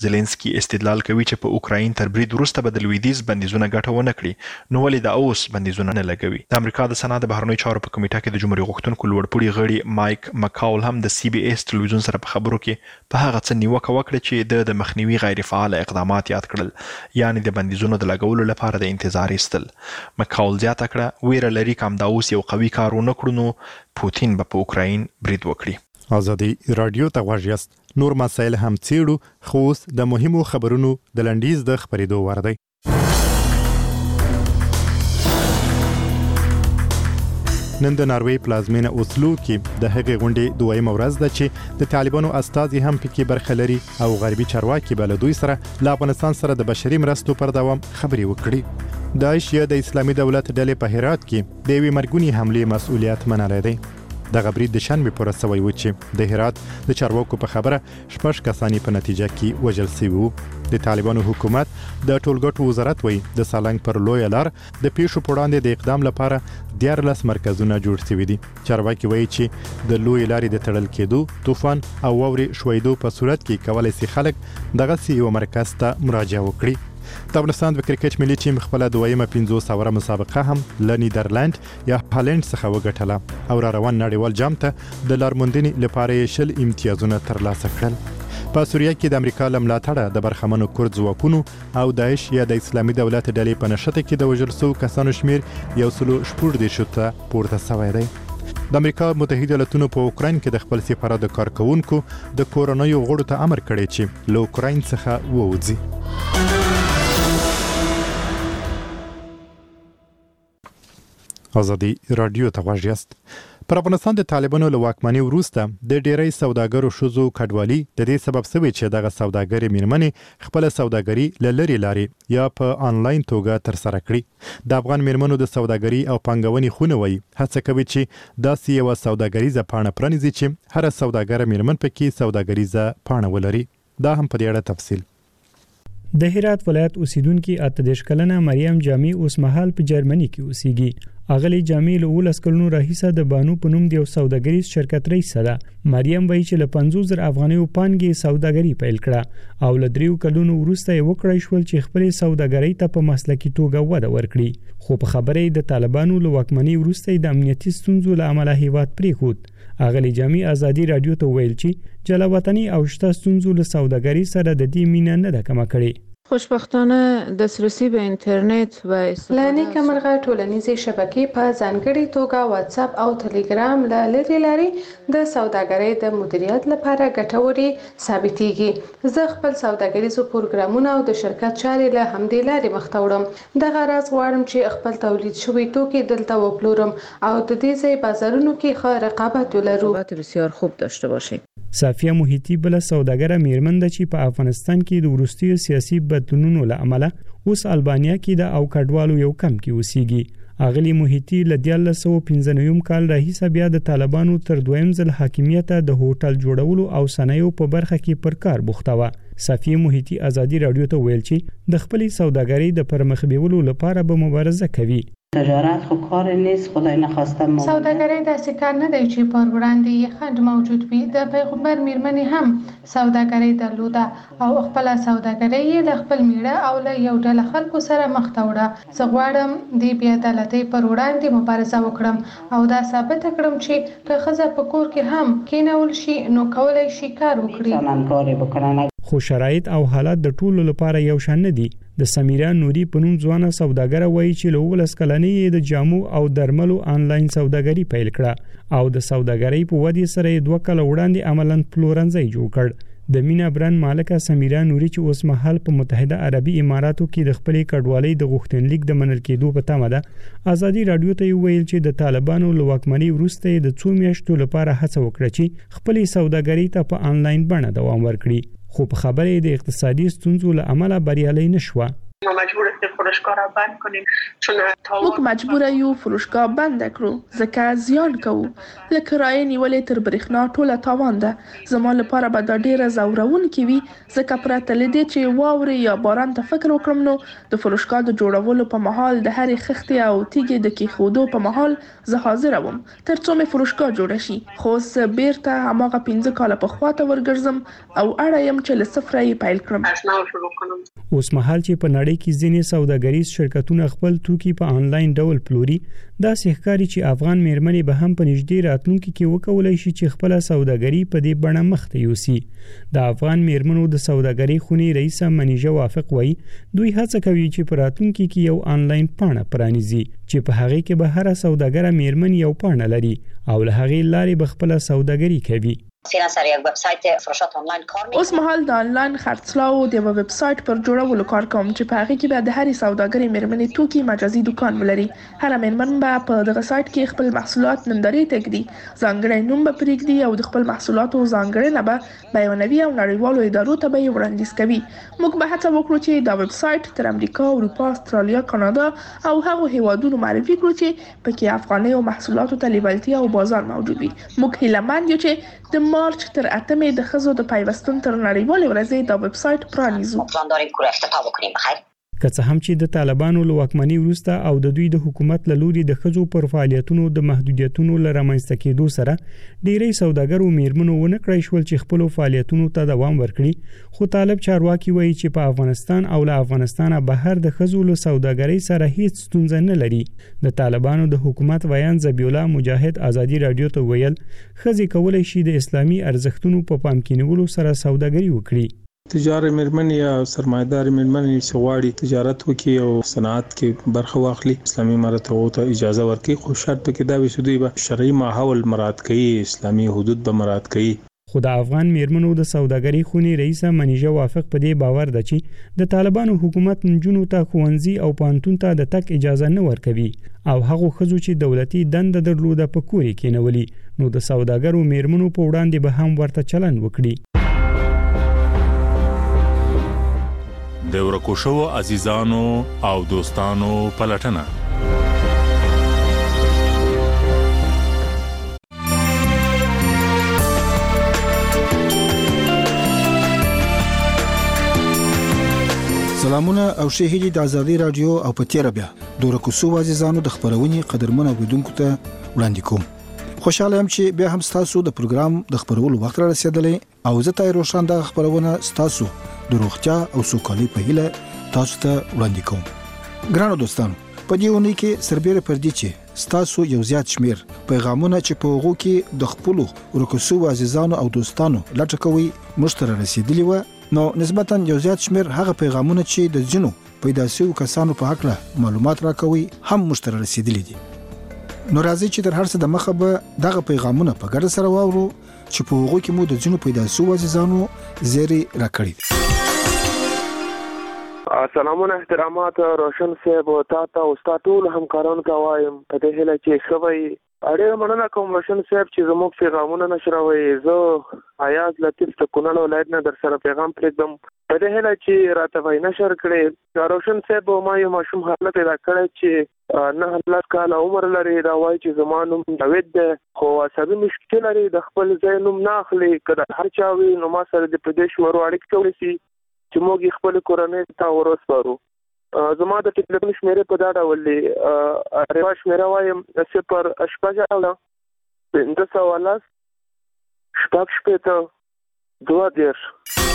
زيلنسکي استدلال کوي چې په اوکراین تر برید وروسته به د لویدیځ بندیزونه ګټه ونه کړي نو ولې د اوس بندیزونه نه لګوي. د امریکا د سنا د بهرنیو چارو په کمیټه کې د جمهوریت غوښتونکو لوړپوړي غړي مایک مکاول هم د سی بي اس ټلویزیون سره په خبرو کې په هغه څه نیوکه وکړه چې د مخنیوي غیر فعال اقدامات یاد کړل، یعنی د بندیزونو د لګولو لپاره د انتظار ایستل. مکاول زیاته کړه ویره لري کوم دا اوس یو قوي کار ونه کړو نو پوتین به په اوکراین برید وکړي.
ازادي رادیو ته غوږ یاست. نور مسایل هم څېړو خو اوس د مهمو خبرونو د لنډیز د خبرېدو وار دی. نن د ناروې پلازمینه اوسلو کې د هغې غونډې دویمه ورځ ده چې د طالبانو استازي هم پکې برخه لري او غربي چارواکي به له دوی سره له افغانستان سره د بشري مرستو پر دوام خبرې وکړي. داعش یا د اسلامي دولت ډلې په هرات کې د یوې مرګونې حملې مسؤلیت منلی دی. دغه برید د شنبې پر ورځ شوی و چې د هرات د چارواکو په خبره شپږ کسان په نتیجه کې وژل شوي وو. د طالبانو حکومت د ټولګټو وزارت وایي د سالنګ پر لوی لار د پیښو په وړاندې د اقدام لپاره دیارلس مرکزونه جوړ شوي دي. چارواکي وایي چې د لوی لارې د تړل کېدو، طوفان او واورې شویدو په صورت کې کولای شي خلک دغه یو مرکز ته مراجعه وکړي. د افغانستان د کرکټ ملي ټیم خپل دویمه پنځوس اوره مسابقه هم له نیدرلند یا هالند څخه وګټله او را روان نړیوال جام ته د لارموندنې لپاره شل امتیازونه ترلاسه کړل. په سوریه کې د امریکا له ملاتړه د برخمنو کورد ځواکونو او داعش یا د اسلامي دولت ډلې په نښته کې د وژل شوو کسانو شمیر یو سلو شپږ دېرشو ته پورته شوی دی. د امریکا متحده ایالاتونو په اوکراین کې د خپل سفارت د کارکونکو د کورونیو غړو ته امر کړی چې له اوکراین څخه ووځي. ازادي رادیو ته غوږ یاست. پر افغانستان د طالبانو له واکمنۍ وروسته د ډیری سوداګرو ښځو کډوالي د دې سبب شوی چې دغه سوداګرې میرمنې خپل سوداګري له لرې لارې یا په انلاین توګه ترسره کړي. د افغان میرمنو د سوداګري او پانګونې خونه وایي هڅه کوي چې داسې یوه سوداګریزه پاڼه پرانیزي چې هر سوداګر میرمن پکې سوداګریزه پاڼه ولري. دا هم په دې اړه تفصیل.
د هرات ولایت اوسیدونکو اته دېرش کلنه مریم جامی اوس مهال په جرمني کې اوسېږي. اغلی جامی له ولس کلونو راهیسه د بانو په نوم د یو سوداګریز شرکت رئیس ده. مریم وایي چې له پنځوس زره افغانیو پانګې سوداګري پیل کړه او له دریو کلونو وروسته یې وکړای شول چې خپل سوداګرۍ ته په مسلکي توګه وده ورکړي. خو په خبرې د طالبانو له واکمنۍ وروسته د امنیتي ستونزو له امله هیواد پریښود. اغلی جامی ازادي رادیو ته ویل چې جلا وطني او شته ستونزو له سوداګرۍ سره د دې مینه نه ده کمه کړې.
خوشبختانه دسترسی به اینترنت و استفاده از مرغه ټولنیزې شبکې په ځانګړي توګه واتس اپ او ټلګرام له لرې لارې د سوداګرۍ د مدیریت لپاره ګټوري ثابتېږي. زه خپل سوداګریزو پروګرامونه او د شرکت چارې له همدې لارې مخ ته وړم. دغه راز غواړم چې خپل تولید شوي توکي دلته وپلورم او د دې ځای بازارونو کې ښه رقابت ولرو. بسیار خوب داشته باشید.
صافیه محیطی بل سوداګره میرمن ده چې په افغانستان کې د وروستیو سیاسي بدلونونو له امله اوس البانیا کې د او کډوالو یو کم کې اوسېږي. اغلی محیطی له دیارلس سوه پنځه نوي کال راهیسه بیا د طالبانو تر دویم ځل حاکمیت د هوټل جوړولو او صنایعو په برخه کې پر کار بوخته وه. صافیه محیطی ازادي رادیو ته ویل چې د خپلې سوداګرۍ د پرمخ بیولو لپاره به مبارزه کوي.
تجارت خو کار نیست، خدای نخواسته ما
سوداګرۍ داسې کار نه دی چې پر وړاندې یې خنډ موجود وي. د پیغمبر میرمنې هم سوداګرۍ درلوده او خپل سوداګرۍ یې د خپل میړه او له یو ډله خلکو سره مخ ته وړه. زه غواړم د بې عدالتۍ پر وړاندې مبارزه وکړم او دا ثابت کړم چې که ښځه په کور کې هم کېنول شي نو کولی شي کار وکړي.
خو شرایط او حالات د ټولو لپاره یو شان نه دي. د سمیرا نوري په نوم ځوانه سوداګره وایي چې له ولس کلنې د جامو او درملو آنلاین سوداګري پیل کړه او د سوداګرۍ په ودې سره یې دوه کاله وړاندې عملاً پلورنځی جوړ کړ. د مینا برند مالکه سمیرا نوري چې اوس مهال په متحده عربي اماراتو کې د خپلې کډوالۍ د غوښتنلیک د منل کېدو په تمه ده، ازادي رادیو ته ویل چې د طالبانو له واکمنۍ وروسته د څو میاشتو لپاره هڅه وکړه چې خپلې سوداګرۍ ته په آنلاین بڼه دوام ورکړي. خو په خبرې د اقتصادي ستونزو له امله بریالۍ نشوه.
ما مجبور هستیم فروشگاه را بند کنیم چون
موږ مجبور یو فروشگاه بند کړو ځکه زیان کوو. له کرایې نیولې تر برېښنا ټوله تاوان ده. زما لپاره به دا ډیره ځورونکې وي ځکه پرته له دې چې واورې یا باران ته فکر وکړم نو د فروشگاه د جوړولو په مهال د هرې خښتې او تیږې د کېښودو په مهال زه حاضر وم تر څو مې فروشگاه جوړه شي. خو زه بیرته هماغه پنځه کاله پخوا ته ورګرځم او اړه یم چې له صفره یې پیل کړم.
اوس مهال چې په نړۍ کې ځینې سوداګریز شرکتونه خپل توکي په آنلاین ډول پلوري، دا ښکاري چې افغان میرمنې به هم په نږدې راتلونکي کې وکولای شي چې خپل سوداګري په دې بڼه مخ ته یوسي. د افغان میرمنو د سوداګري خونې رئیس منیژه وافق وایي دوی هڅه کوي چې په راتلونکي کې یو آنلاین پاڼه پرانیزي چې په هغه کې به هر سوداګر میرمن یو پاڼه لري او له هغې لارې به خپل سوداګري کوي.
سر یک وبسایت فروشات آنلاین کار می‌کنم.
اوس مهال د آنلاین خرڅلاو د ویب سایت پر جوړولو کار کوم چې په هغه کې به د هرې سوداګرۍ میرمنې توکي مجازي دکان ولري. هر میرمن به په دغه سایت کې خپل محصولات نندارې تګدي، ځانګړی نوم به پرېږدي او د خپل محصولاتو ځانګړنه به بیانوي او نړیوالو ادارو ته به یې وړاندیز کوي. موږ به هڅه وکړو چې دا ویب سایت تر امریکا، اروپا، استرالیا، کانادا او هغو هیوادونو معرفي کړو چې پکې افغاني او محصولاتو ته لیوالتیا او بازار موجود وي. موږ هیلهمند یو چې د مارچ تر اتمې د ښځو د پیوستون تر نړیوالې ورځې دا ویب سایت پرانیزو.
پلان داریم که افتتاح بکنیم بخیر.
که څه هم چې د طالبانو له واکمنۍ وروسته او د دوی د حکومت له لوري د ښځو پر فعالیتونو د محدودیتونو له رامنځته کېدو سره ډېری سوداګرو میرمنو ونه کړی شول چې خپلو فعالیتونو ته دوام ورکړي، خو طالب چارواکي وایي چې په افغانستان او له افغانستانه بهر د ښځو له سوداګرۍ سره هیڅ ستونزه نه لري. د طالبانو د حکومت ویان ذبیح الله مجاهد ازادي رادیو ته ویل ښځې کولی شي د اسلامي ارزښتونو په پام کې نیولو سره سوداګري وکړي.
تجارت میرمن یا سرمایدار میرمن چې غواړي تجارت وکړي او صنعت کې برخه واخلي، اسلامي اماراتو ته اجازه ورکړي، خو شرط پکې دا وي چې دوی به شرعي ماحول مراعات کوي، اسلامي حدود به مراعات کوي.
خو د افغان میرمنو د سوداګرۍ خونې رئیس منیژه وافق په دې باور ده چې د طالبانو حکومت نجونو ته ښوونځي او پوهنتون ته د تګ اجازه نه ورکوي او هغو ښځو چې دولتي دنده درلوده په کور کې کېنولي، نو د سوداګرو میرمنو په وړاندې به هم ورته چلند وکړي.
د ورکو شوو عزیزانو او دوستانو پلټنه.
سلامونه او ښه هیلې د ازادي رادیو او په تیره بیا د ورکو شوو عزیزانو د خبرونې قدرمن اوریدونکو ته وړاندې کوم. خوشاله یم چې بیا هم تاسو د پروګرام د خبرولو وخت را رسیدلی او زه تای روشن د خبرونه تاسو د روغتیا او سوکالۍ په هیله تاسو ته وړاندې کوم. ګرانو دوستانو، په دې ونې کې سربېره پر دې چې تاسو یو زیات شمیر پیغامونه چې په هغو کې د خپلو ورکو شوو عزیزانو او دوستانو لټه کوي مشتره رسیدلی و، نو نسبتا یو زیات شمیر هغه پیغامونه چې د جنو پیدا شوو کسانو په حق له معلومات راکوي هم مشتره رسیدلی دي. نو راځي چې در هر څه د مخه به دغه پیغامونه په ګډه سره واورو چې په هغو کې مو د جنو پیدا شوو عزیزانو زیری راکړي.
سلامونه احترامات روشن صاحب او تاسو او تاسو ټول همکارانو ته وایم په دې هیله چې خوي اړه مننه کوم روشن صاحب چې زموږ پیغامونه نشروي. زه آیاز لطیف ته کونړ ولایت نه در سره پیغام پرېږدم په دې هیله چې راته وای نشر کړي. روشن صاحب ما یو ماشوم حالت پیدا کړی چې نه لاس کال عمر لري، دا وایي چې زمانوم جاوید ده خو عصبي مشکل لري، د خپل ځای نوم نه اخلي، کله هر چا وي نو ما سره د پردیش مرو اړیکې کولی شي چې موږ خپل کورنۍ ته ورسپارو. زما د ټلیفون شمیرې په دا ډول دی، روا شمیره وایم صفر شپږ اوله پنځه سوه لس شپږ شپېته دوه دېرش.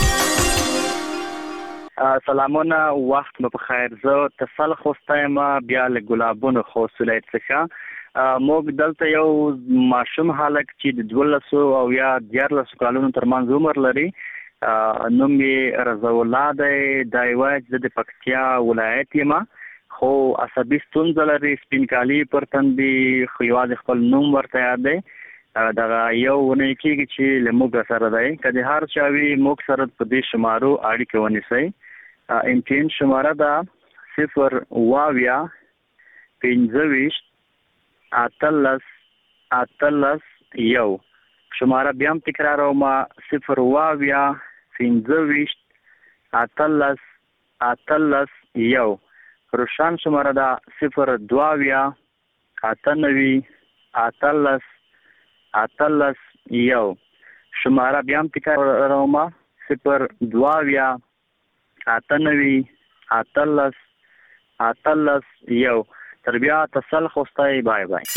سلامونه، وخت مو بخیر. زه تفل خوستایم بیا له ګلابونو خوست ولایت څخه. موږ دلته یو ماشوم هلک چې د دولسو او یا دیارلسو کالونو ترمنځ عمر لري، نوم یې رضا الله دی، دا یوازې زه د پکتیا ولایت یم، خو عصبي ستونزه لري، سپین کالي پر تندي، خو یوازې خپل نوم ورته یاد دی. دغه یو ونې کېږي چې له موږ سره دی، که د هر چا وي موږ سره په دې شمارو اړیکې ونیسئ. امتحان شماره ده صفر واویا پنځه ویشت اتلس اتلس یو. شماره بیا هم تکراروم، صفر واویا پنځه ویشت اتلس اتلس یو. روشان شماره ده صفر دوه اویا اته نوي اتلس اتلس یو. شماره بیا هم تکراروم صفر دوه اویا اته نوي اتلس اتلس یو. تر بیا تسل خوستای بای بای.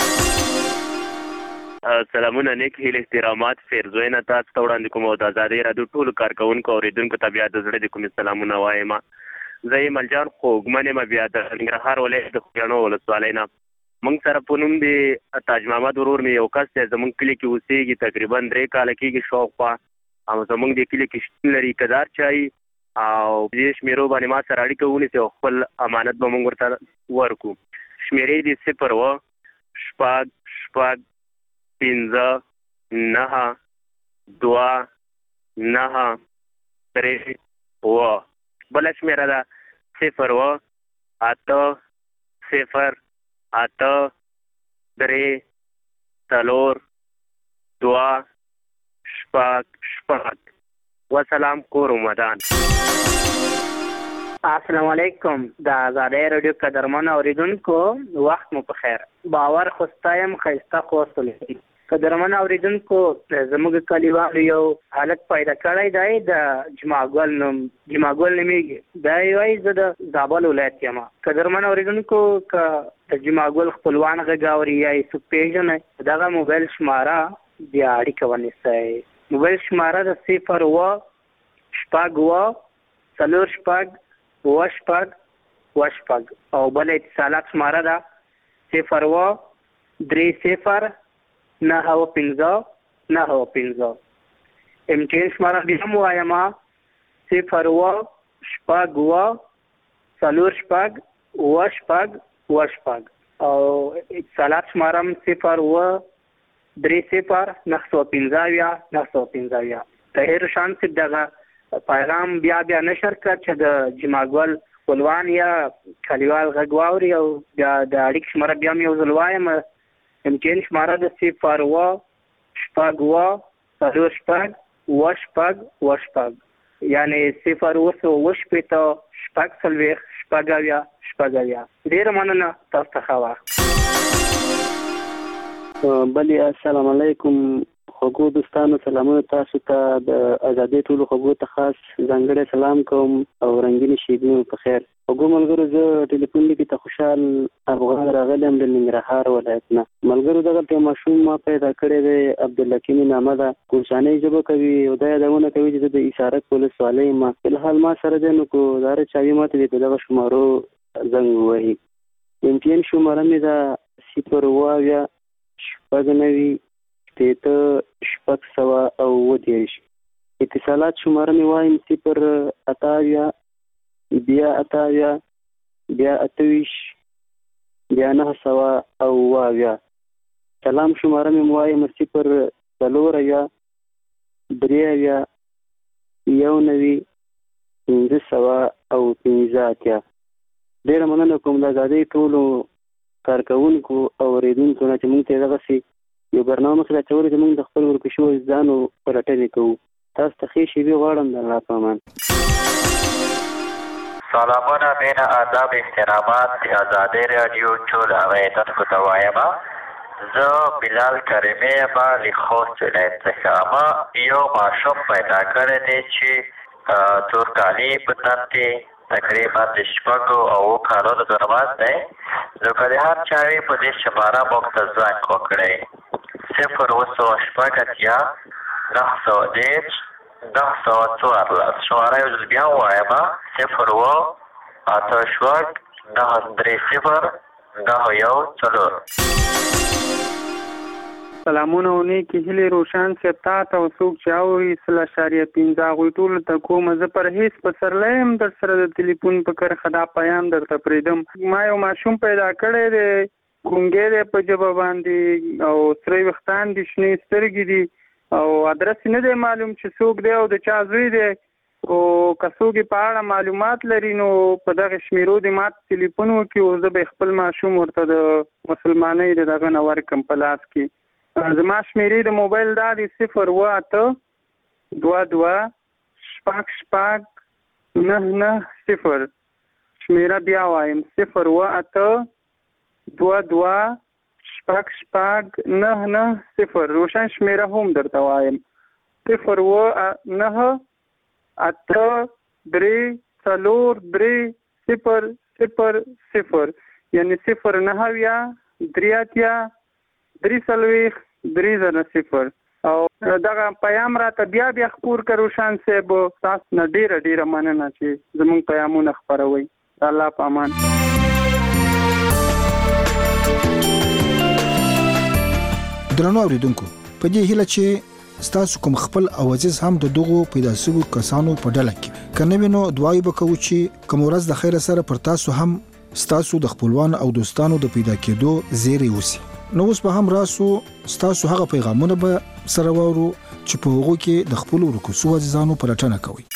سلامونه نیک هیله احترامات فرزوینه تاسو ته وړاندې کوم او د ازادۍ راډیو ټولو کارکوونکو اوریدونکو ته بیا د زړه د کومې سلامونه وایم. زه یې ملجان خوږمن یم بیا د ننګرهار ولایت د خوږیاڼو ولسوالۍ نه. موږ سره په نوم د تاج محمد ورور مې یو کس دی زموږ کلي کې اوسېږي تقریبا درې کاله کېږي شاوخوا او زموږ د کلي کې شتون لري کدار چای او دې شمېرو باندې ما سره اړیکه ونیسي او خپل امانت به موږ ورته ورکړو. شمېرې دي صفر اوه شپږ شپږ پنځه نهه دوه نهه درې اوه. بله شمېره ده صفر اوه اته صفر اته درې څلور دوه شپږ شپږ. وسلام کور ودان.
السلام علیکم. د ازادۍ راډیو قدرمن اوریدونکو وخت مو په خیر. باور خوستایم ښایسته خوست ولري. قدرمن اوریدونکو زموږ کلیوالو یو حالت پیدا کړی دی د جمعګل نوم جمعګل نومیږي. دا وایي زه د زابل ولایت یم. قدرمن اوریدونکو که د جمعګل خپلوان غږ اوري یا یې څوک پیژنئ دغه موبایل شماره بیا اړیکه ونیسئ. موبایل شماره د صفر اوه شپږ اوه څلور شپږ اوه شپږ اوه شپږ او بله اتصالات شماره ده صفر اوه درې صفر نهه اوه پنځه نهه اوه پنځه. ایم ټي این شماره بیا هم وایم صفر اوه شپږ اوه څلور شپږ اوه شپږ اوه شپږ او اتصالات شماره هم صفر اوه درې صفر نهه سوه پنځه اویا نهه سوه پنځه اویا. طاهر روشان صاحب دغه پیغام بیا بیا نشر کړ چې د جمعګل خپلوان یا کلیوال غږ واوري او بیا د اړیکې شماره بیا هم یو ځل وایم. ایم ټي این شماره د صفر اوه شپږ اوه څلور شپږ اوه شپږ اوه شپږ یعنې صفر اوه سوه اوه شپېته شپږ څلوېښت شپږ اویا شپږ اویا. ډېره مننه. تاسو ته ښه وخت.
بلې السلام علیکم. خوږو دوستانو سلامونه تاسو ته. د ازادۍ ټولو خوږو ته خاص ځانګړی سلام کوم او رنګینې شیبې په خیر. خوږو ملګرو زه ټلیفون لیکي ته خوشحال افغان راغلی یم د ننګرهار ولایت نه. ملګرو دغلته یو ماشوم ما پیدا کړی دی عبدالحکیم نامه ده. کوشانۍ ژبه کوي او دا یادونه کوي چې زه د ایسارک ولسوالۍ یم. فلحال ما سره دی نو کو دا هره چاوي ماته دی په دغه شمارو زنګ ووهي. ایم ټي این شماره مې ده صفر اوه اویا شپږ نوي شپېته شپږ سوه او اووه دېرش. اتصالات شماره مې وایم صفر اته اویا بیا اته اویا بیا اته ویشت بیا نهه سوه او اووه اویا. سلام شماره مې وایم صفر څلور اویا درې اویا یو نوي پنځه سوه او پنځه اتیا. ډېره مننه کوم د ازادۍ ټولو کارکوونکو او اورېدونکو نه چې موږ ته دغسې یو برنامه مخې ته اچولې چې موږ د خپل ورکو شویو ځانو پلټنې کوو. تاسو ته ښې شېبې غواړم. د الله په امان.
سلامونه مینه آداب احترامات د ازادۍ راډیو ټول اوریدونکو ته وایم. زه بلال کریمي یم له خوست ولایت څخه. ما یو ماشوم پیدا کړی دی چې تورکالي په تن کې تقریبا د شپږو او اوو کالونو ترمنځ دی. نو که د هر چا وي په دې شماره موږ ته زنګ وکړئ. صفر اوه سوه شپږ اتیا نهه سوه دېرش نهه سوه څوارلس. شماره یو ځل بیا ووایم صفر اوه اته شپږ نهه درې صفر نهه یو څلور.
سلامونه او نیکې هیلې روشن صاحب تا ته او څوک چې اوري سل اشاریه پنځه هغوی ټولو ته کوم. زه پر هېڅ پسرلی یم در سره د تلیفون په کرښه دا پیام درته پرېږدم. ما یو ماشوم پیدا کړی دی ګونګی دی په ژبه باندې او سره ویښتان دي شنې سترګې دي او ادرس یې نه دی معلوم چې څوک دی او د چا زوی دی. او که څوک یې په اړه معلومات لري نو په دغه شمیرو دې ماته تلیفون وکړي او زه به خپل ماشوم ورته د مسلمانۍ د دغه نه ورکړم په لاس کې. زما شمېرې د موبایل دا دی صفر اوه اته دوه دوه شپږ شپږ نهه نهه صفر شمیره بیا وایم صفر و اته دوه دوه شپږ شپږ نه نه صفر. روشن شمیره هم درته وایم صفر و نه اته درې څلور درې صفر صفر صفر، یعنی صفر نه اویا درې اتیا درې څلوېښت درې زره صفر. او دغه پیام راته بیا بیا خپور کړه روشن صاحب، تاسو نه ډیره ډیره مننه چې زموږ پیامونه خپروئ. الله په امان.
درنو اوریدونکو، په دې هیله چې ستاسو کوم خپل او عزیز هم د دغو پیدا شوو کسانو په ډله کې کنه وینو دعای وکړو چې کوم ورځ د خیر سره پر تاسو هم ستاسو د خپلوان او دوستانو د پیدا کېدو زیری وسی. نو اوس به هم راسو ستاسو هغه پیغامونه به سره وورو چې په هغه کې د خپل ورکوسو عزیزانو پلټنه کوي.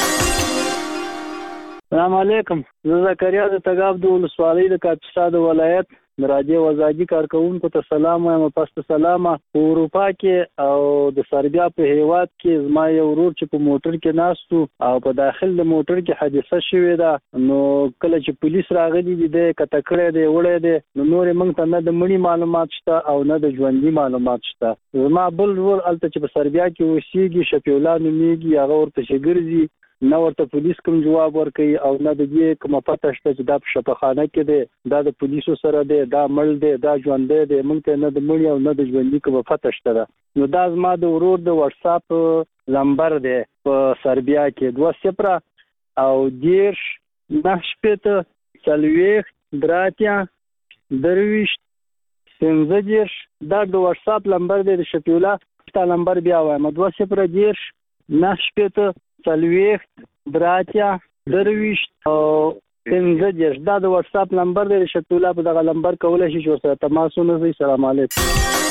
السلام علیکم، زه زکریا د تګاب د ولسوالۍ د کاپیسا د ولایت د راډیو وزاجي کارکونکو ته سلام وایم. پس ته سلامه. په اروپا کې او د سربیا په هیواد کې زما یو ورور چې په موټر کې ناستو او په داخل د موټر کې حادثه شوې ده، نو کله چې پولیس راغلي دي د کته کړې دی وړې دی، نو نور موږ ته نه د مړي معلومات شته او نه د ژوندۍ معلومات شته. زما بل ورور الته چې په سربیا کې اوسېږي شفیع الله نومېږي، هغه ورته ګرځي، نه ورته پولیس کوم جواب ورکوي او نه د دې کومه پته شته چې دا په شفاخانه کې دی، دا د پولیسو سره دی، دا مړ دی، دا ژوندی دی، موږ ته نه د مړي او نه د ژوندي کومه پته شته ده. نو دا زما د ورور د واتساپ نمبر دی په سربیا کې دوه صفر او دېرش نهه شپېته څلوېښت درې اتیا درویشت پنځه دېرش. دا د واتساپ نمبر دی د شفیع الله. تا نمبر بیا وایم دوه صفر دېرش نهه شپېته څلوېښت درې اتیا درویشت او پنځه دېرش. دا د واتساپ نمبر دی. شفیع الله په دغه نمبر کولی شي چې ورسره تماس ونیسئ. سلام علیکم.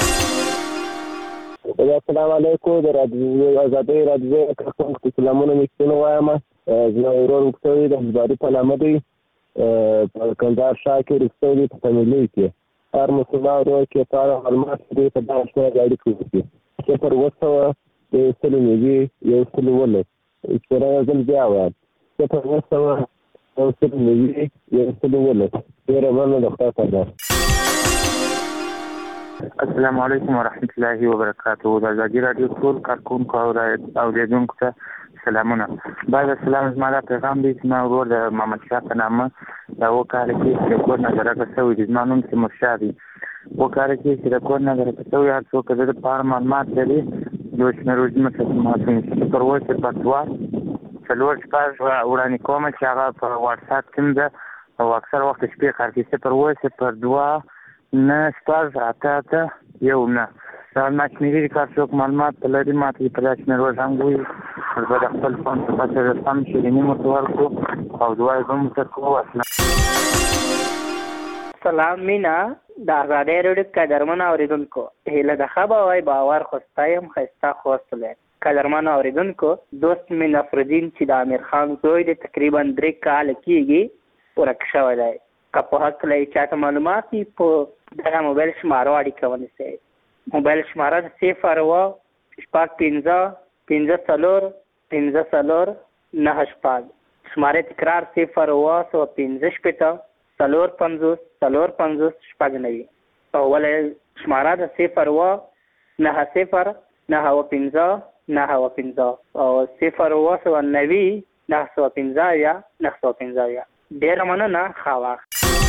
السلام علیکم. د رادیو آزادۍ رادیو کارکونکو سلامونه مې وایم. زما ورور وکړی د هزاري په نامه دی په کندهار ښار کې رښتونی په فامیلي کې هر مسلمان ورور کې په معلومات دی په دغه شمېر اړیکې وکړي. صفر اووه سوه یو سل نوي یو سل اوولس سره ځل بیا وایم صفر اووه سوه یو سل نوي یو سل اوولس. ډېره مننه د خدای په امان.
السلام علیکم ورحمت الله وبرکاته. د ازادي راډیو ټول کارکونکو او اوریدونکو ته سلامونه. بعد السلام زما دا پیغام دی چې ما ورور د محمد شاه په نامه د اوه کاله کې د کور نه درکه شوی دی. زما نوم تیمورشاه دی. اوه کاله کې چې د کور نه درکه شوی هر څوک د ده په اړه معلومات لري دوه شمېر ځمکه معلومات پر اووه صفر دوه څلور شپږ وړاندې کومه چې هغه په واتساپ کې ده او اکثر وخت شپې کار کوي. صفر اووه صفر دوه نه شپږ اته اته یو نه. دا ما شمېرې کار څوک معلومات لري ما ته په دا شمېر ورغږ وي زه د خپل فون په پته د سم شیریني ورته ورکړو او دعا یې به مو ورته کوو.
سلام مینا د آزادۍ راډیو قدرمن اوریدونکو، هیله د ښه به وای باور خو ستایم ښایسته خوست ولایت. قدرمن اوریدونکو، دوست مې نصرالدین چې د امیر خان زوی دی تقریبا درې کاله کېږي ورک شوی دی. که په هکله یې چاته معلومات وي په دغه موبایل شماره اړیکه ونیسئ. موبایل شماره د صفر اووه شپږ پنځه پنځه څلور پنځه څلور نهه شپږ. شماره تکرار صفر اووه سوه پنځه شپېته څلور پنځوس څلور پنځوس شپږ نوي. او ولې شماره د صفر اووه نهه صفر نهه اووه پنځه نهه اووه پنځه او صفر اووه سوه نوي نهه سوه پنځه اویا نهه سوه پنځه اویا. ډېره مننه. ښه وخت.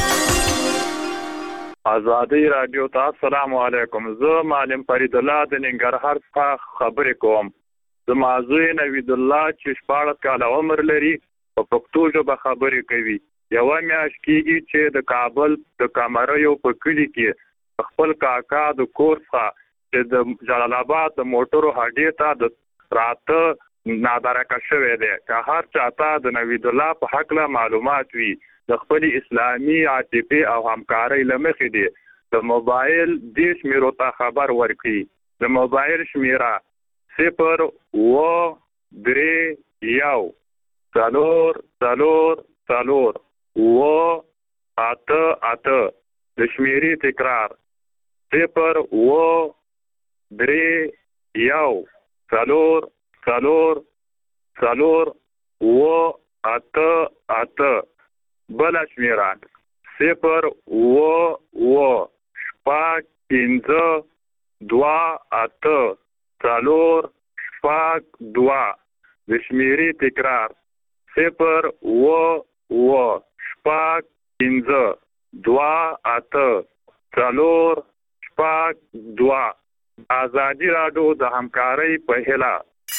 آزادۍ راډیو ته السلام علیکم. زه معلم فرید الله د ننګرهار څخه خبرې کوم. زما زوی نوید الله چې شپاړس کاله عمر لري په پښتو ژبه خبرې کوي. یوه میاشت کېږي چې د کابل د کامریو په کلي کې خپل کاکا د کور څخه چې د جلال آباد د موټرو هډې ته د راته نادرکه شوی دی. که هر چاته د نوید الله په هکله معلومات وي د خپل اسلامي عاطفې او همکارۍ له مخې دی د موبایل دې شمېرو ته خبر ورکړي. د موبایل شمېره صفر اووه درې یو څلور څلور څلور اووه اته اته. د شمېرې تکرار صفر اووه درې یو څلور څلور څلور اووه اته اته. بل شمیره صفر و و شپږ پنځه دوه اته څلور شپږ دوه د شمیرې تکرار صفر و و شپږ پنځه دوه اته څلور شپږ دوه ازادي راډیو د همکارۍ په هیله.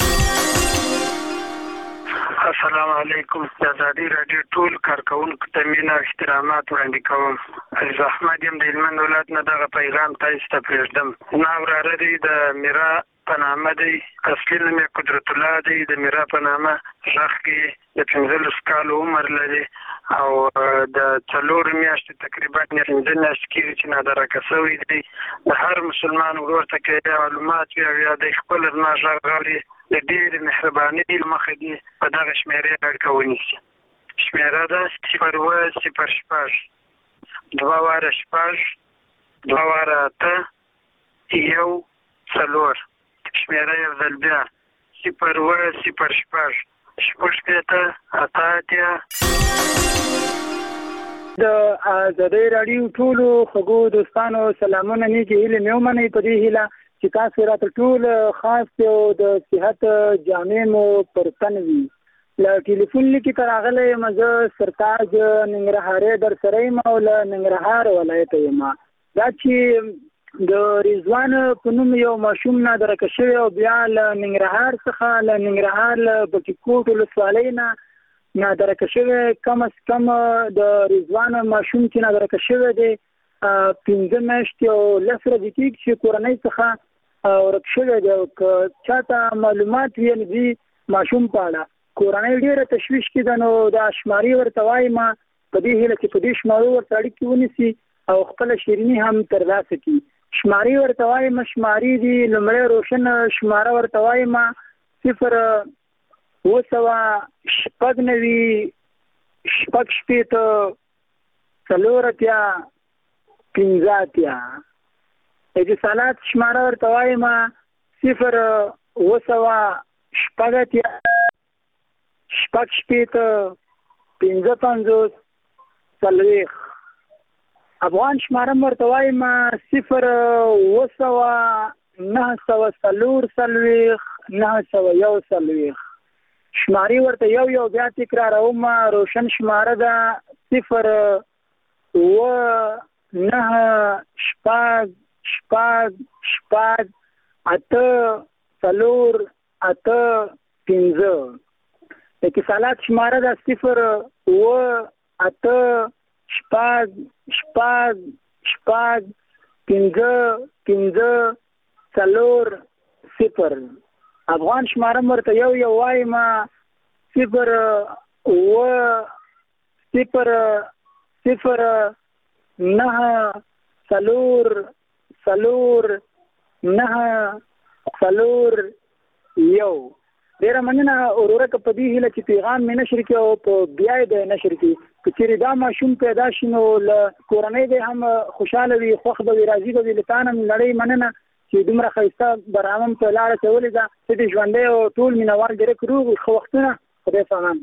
السلام علیکم. د ازادي راډیو ټول کارکونکو ته مینه او احترامات وړاندې کوم. عزیز احمد یم د هلمند ولایت نه. دغه پیغام تاسو ته پرېږدم. زما وراره دی د میرا په نامه دی، اصلي نوم یې قدرت الله دی. د میرا په نامه غږ کې د پنځلس کالو عمر لري او د څلور میاشتې تقریبا پنځه میاشتې کېږي چې نادرکه شوی دی. د هر مسلمان ورور ته که معلومات وي او یا د خپل زما غږ غواړي د ډېرې مهربانۍ له مخې دې په دغه شمېرې اړیکه ونیسي. شمېره ده صفر اووه صفر شپږ دوه واره شپږ دوه واره اته یو څلور. شمېره یو ځل بیا صفر اووه صفر شپږ شپږ شپېته اته اتیا.
د ازادۍ راډیو ټولو خوږو دوستانو سلامونه، نیکې هیلې مې ومنئ په دې هیله چې تاسو راته ټول خاص یو د صحت جامع مو پر تن وي. له ټلیفون لیکې ته راغلی یم، زه سرتاج ننګرهارۍ در سره یم او له ننګرهار ولایته یم. دا چې د رضوان په نوم یو ماشوم نادرکه شوی او بیا له ننګرهار څخه له ننګرهار له بټي کوټ ولسوالۍ نه نادرکه شوی، کم از کم د رضوان ماشوم چې نادرکه شوی دی پنځه میاشتې او لس ورځې کېږي چې کورنۍ څخه ورک شوی دی. او که چاته معلومات وي د دې ماشوم په اړه، کورنۍ ډېره تشویش کې ده، نو دا شماري ورته وایم په دې هیله چې په دې شمارو ورته اړیکې ونیسي او خپله شیریني هم ترلاسه کړي. شماري ورته وایم، شماري دي لومړی روشن شماره ورته وایم صفر اووه سوه شپږ نوي شپږ شپېته څلور اتیا پنځه اتیا. اتصالات شماره ورته وایم صفر اووه سوه شپږ اتیا شپږ شپېته پنځه پنځوس څلوېښت. افغان شماره ورته وایم صفر اووه سوه نهه سوه څلور څلوېښت نهه سوه یو څلوېښت. شماري ورته یو یو بیا تکراروم. روشن شماره ده صفر اووه نهه شپږ شپږ شپږ اته څلور اته پنځه. اتصالات شماره ده صفر اووه اته شپږ شپږ شپږ پنځه پنځه څلور صفر. افغان شماره ورته یو یو وایم صفر اووه صفر صفر نهه څلور څلور نهه څلور یو. ډېره مننه وروره که په دې هیله چې پیغام مې نشر کړي او په بیا یې به نشر کړي. که چېرې دا ماشوم پیدا شي نو له کورنۍ به هم خوشحاله وي، خوښ به وي، راضي به وي. له تا نه نړۍ مننه چې دومره ښایسته برنامه په لاره اچولې ده. ته دې ژوندی او ټول مینوال ډېر روغ وي. ښه وختونه. خدای پامان.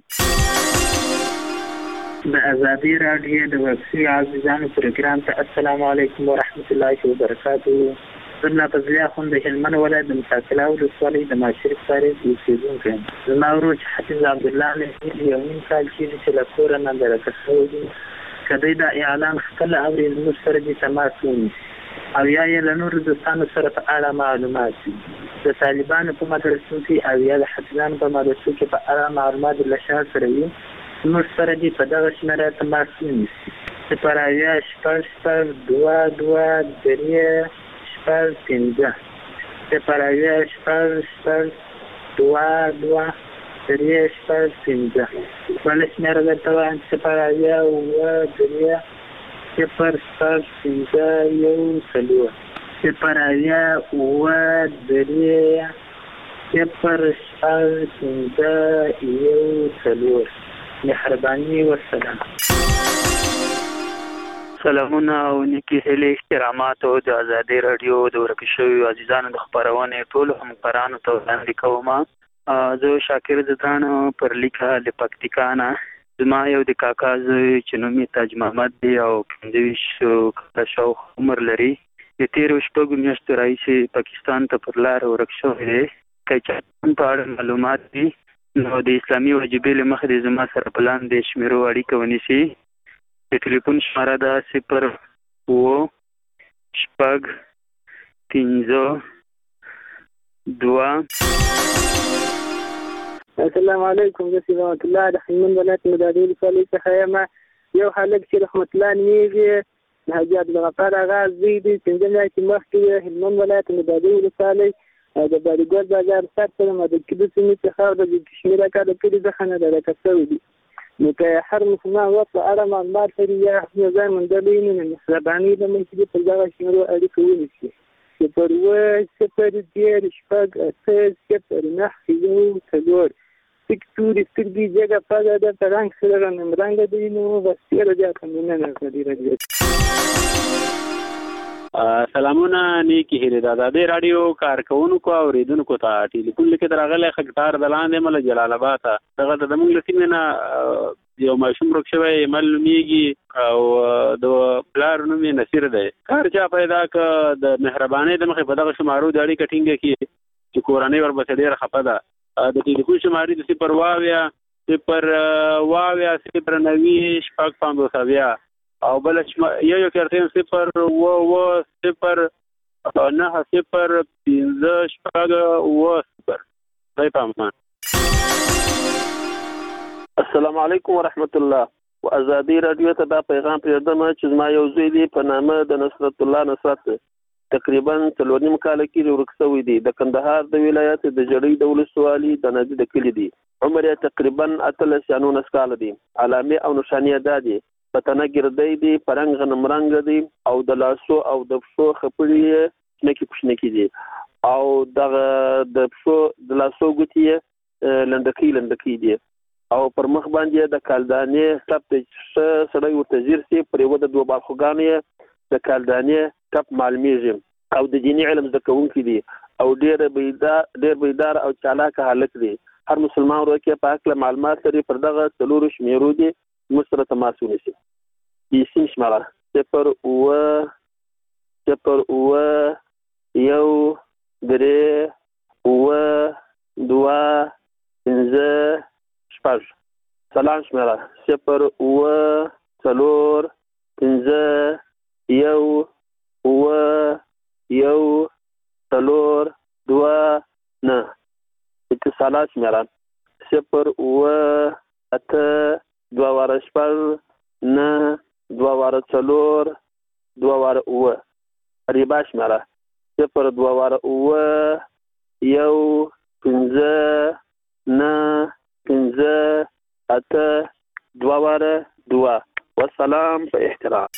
د ازادي راډیو د ویبسایټ عزیزانو پروګرام ته السلام علیکم ورحمت الله وبرکاته. زه الله فضلي اخوند د هلمند ولایت د مساکله ولسوالۍ د ماشرف سارې اوسېدونکی یم. زما ورور چې حفیظ عبدالله علیه یو نیم کال کېږي چې له کوره نندرکه شوی دی. که دی دا اعلان خپله اوري زموږ سره دې تماس ونیسي او یا یې له نورو دوستانو سره په اړه معلومات وي. د طالبانو په مدرسو کې او یا د حفیظانو په مدرسو کې په اړه معلومات له شا سره وي، زموږ سره دې په دغه شمېره تماس ونیسي. صفر اویا شپږ شپږ دوه دوه درې شپږ پنځه. صفر اویا شپږ شپږ دوه دوه درې شپږ پنځه. بله شمېره درته وایم صفر اویا اووه درې صفر شپږ پنځه یو څلور. صفر اویا اووه درې صفر شپږ پنځه یو څلور. مهرباني والسلام. سلامونه او نیکی هیلې احترامات او د ازادۍ راډیو د ورک شویو عزیزانو د خپرونې ټولو همکارانو ته وړاندې کوم. زه شاکر زدان پر لیکه له پکتیکا نه
زما یو د کاکا زوی چې نوم یې تاج محمد دی او پنځه ویشت کاله شاوخوا عمر لري. د تېرو شپږو میاشتو راهیسې پاکستان ته پر لاره ورک شوی دی. که چا په اړه معلومات دي نو د اسلامي وجیبې له مخې د زما سره په لاندې شمیرو اړیکه ونیسي. د ټلیفون شماره ده صفر اوه شپږ پنځه دوه.
السلام علیکم. زه صبغت الله د هلمند ولایت مدادي ولسوالۍ څخه یم. یو هلک چې رحمت الله نومیږي د حاجي عبدالغفار اغا زوی دی. پنځه میاشتې مخکې هلمند ولایت مدادي ولسوالۍ د باریګل بازار سر سره د کیدو سیمې څخه د کشمیر اکا د کلي څخه نه ډډه شوی دی. نو که هر مسلمان وخت په اړه معلومات لري یا خپل ځای موندلی نو مهرباني له مونږ چې په دغه شمیرو اړیکه ونیسي. صفر اوه صفر دېرش شپږ اته صفر نهه یو څلور. سکتوري سترګې جګه پاده ده په رنګ سره غنمرنګه دی. نو بس ډېره زیاته مننه ازادي راډیو.
سلامونه نیکی هیلې د ازادۍ راډیو کارکوونکو او اوریدونکو ته ټلیفون لیکې درغلی خکټار د لاندې مله جلال آباد ته دغه ته زموږ له سیمې نه یو ماشوم ورک شوی مل نومیږي او د پلار نوم یې نصیر دی. کار چا پیدا که د مهربانۍ د مخې په دغه شمارو د اړیکه ټینګه کړي چې کورنۍ ورپسې ډېره خفه ده. د ټلیفون شمارې د صفر واویا صفر واویا صفر نوي شپږ پنځوس اویا او بل یو یو کرتين صفر و و صفر نه صفر پنځه شپږ و صفر. ځای پامان.
السلام علیکم ورحمت الله. و ازادي راډیو ته دا پیغام پرېږدم چې زما یو زوی دی په نامه د نصرت الله نصرت تقریبا څلور نیم کاله کې ورک شوی دی. د کندهار د ولایت د جړۍ د ولسوالۍ د نادي د کلي دی. عمر یې تقریبا اتلس یا نولس کاله دی. علامې او نښانې دا دي په تنه ګردی دی، په رنګ غنم رنګ دی او د لاسو او د پښو خپړې یې شنکې پشنکې دي او دغه د پښو د لاسو ګوتې یې لنډکۍ لنډکۍ دي او پر مخ باندې د کالدانې ټپ ته سړی ورته ځیر سي. پر یوه د دوه بالخوګانو یې د کالدانې ټپ معلومیږي او د دیني علم زده کوونکي دي او ډېر بیدار ډېر بیدار او چالاکه هلک دی. هر مسلمان ورو کې په هکله معلومات لري پر دغه څلورو شمیرو دي موږ سره تماس ونیسي. د سیم شماره صفر اوه صفر اوه یو درې اوه دوه پنځه شپږ. سلام شماره صفر اوه څلور پنځه یو اوه یو څلور دوه نه. اتصالات شماره صفر اوه اته دوه واره شپږ نه دوه واره څلور دوه واره اوه. ریبا شماره صفر دوه واره اوه یو پنځه نه پنځه اته دوه واره دوه. والسلام په احترام.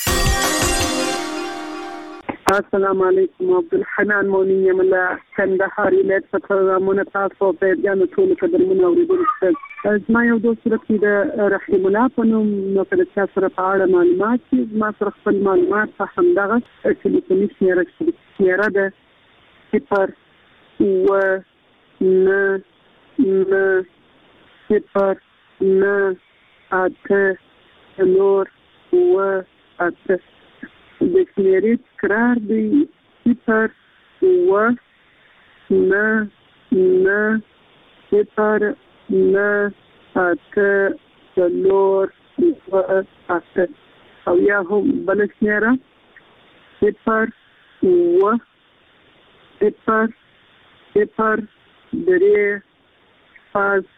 السلام علیکم. عبدالحنان مؤمن یم له کندهار ولایت څخه پروګرامونه تاسو په ډیانو ټول قدرمنو اوریدونکو ته زما یو دوست صورت کې د رحیم الله په نوم نو کله چې سره په اړه معلومات چې زما سره خپل معلومات په همدغه ټلیفوني شمیره شمیره ده صفر اوه نه نه صفر نه اته څلور اوه اته. د شمیرې تکرار دی صفر اوه نه نه صفر نه اته څلور اوه اته او یا هم بله شمیره صفر اوه صفر صفر درې شپږ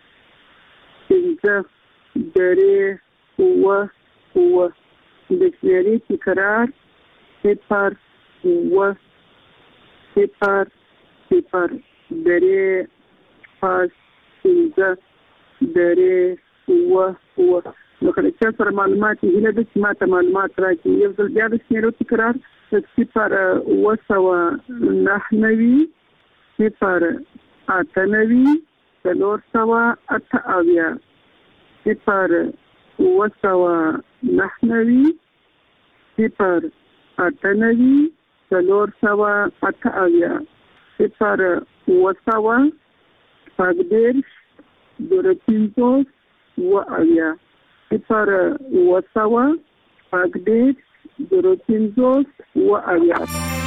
پنځه درې اوه اوه. د شمیرې تکرار صفر اوه صفر صفر درې شپږ پنځه درې اوه اوه. نو کله چې سره معلومات یې هیله ده چې ما ته معلومات راکړي. یو ځل بیا د شمیرو تکرار صفر اوه سوه نهه نوي صفر اته نوي څلور سوه اته اویا صفر اوه سوه نهه نوي صفر اته نوي څلور سوه اته اویا صفر اوه سوه شپږ دېرش دوه پنځوس اوه اویا صفر اوه سوه شپږ دېرش زرو پنځوس اوه اویا.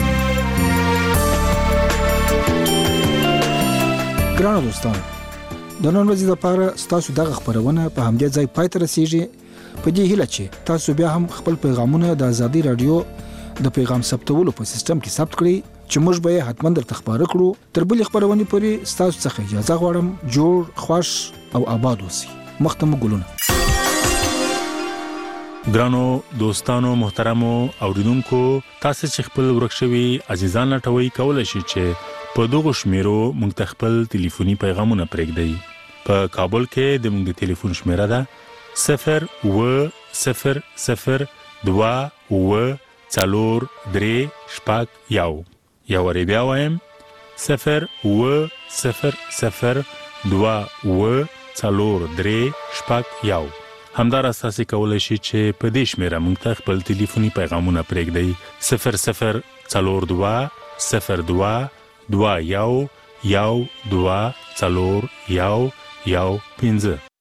ګرانو دوستانو، د نن ورځې لپاره ستاسو دغه خبرونه په همدې ځای پای ته رسیږي. په دې هیله چې تاسو بیا هم خپل پیغامونه د ازادي رادیو د پیغام ثبتولو په سیستم کې ثبت کړئ چې موږ به حتما درته خبرونه کړو. تر بلې خبرونه پورې ستاسو څخه اجازه غواړم. جوړ، خوش او آباد اوسئ. مختم ګلونه.
ګرانو دوستانو، محترمو اوریدونکو، تاسو چې خپل ورکشوي عزیزان لټوي کولای شئ چې په دغه شمیرو موږ ته خپل ټلیفوني پیغامونه پرېږدئ. په کابل کې د موږ ټلیفون شمیره ده صفر اوه صفر صفر دوه اوه څلور درې شپږ یو. یا وری بیا وایم صفر اوه صفر صفر دوه اوه څلور درې شپږ یو. همدارس تاسو کولای شئ چې په دې شمیره موږ ته خپل ټلیفوني پیغامونه پرېږدئ صفر صفر څلور دوه صفر دوه دوه یو یو دوه څلور یو یو پنځه.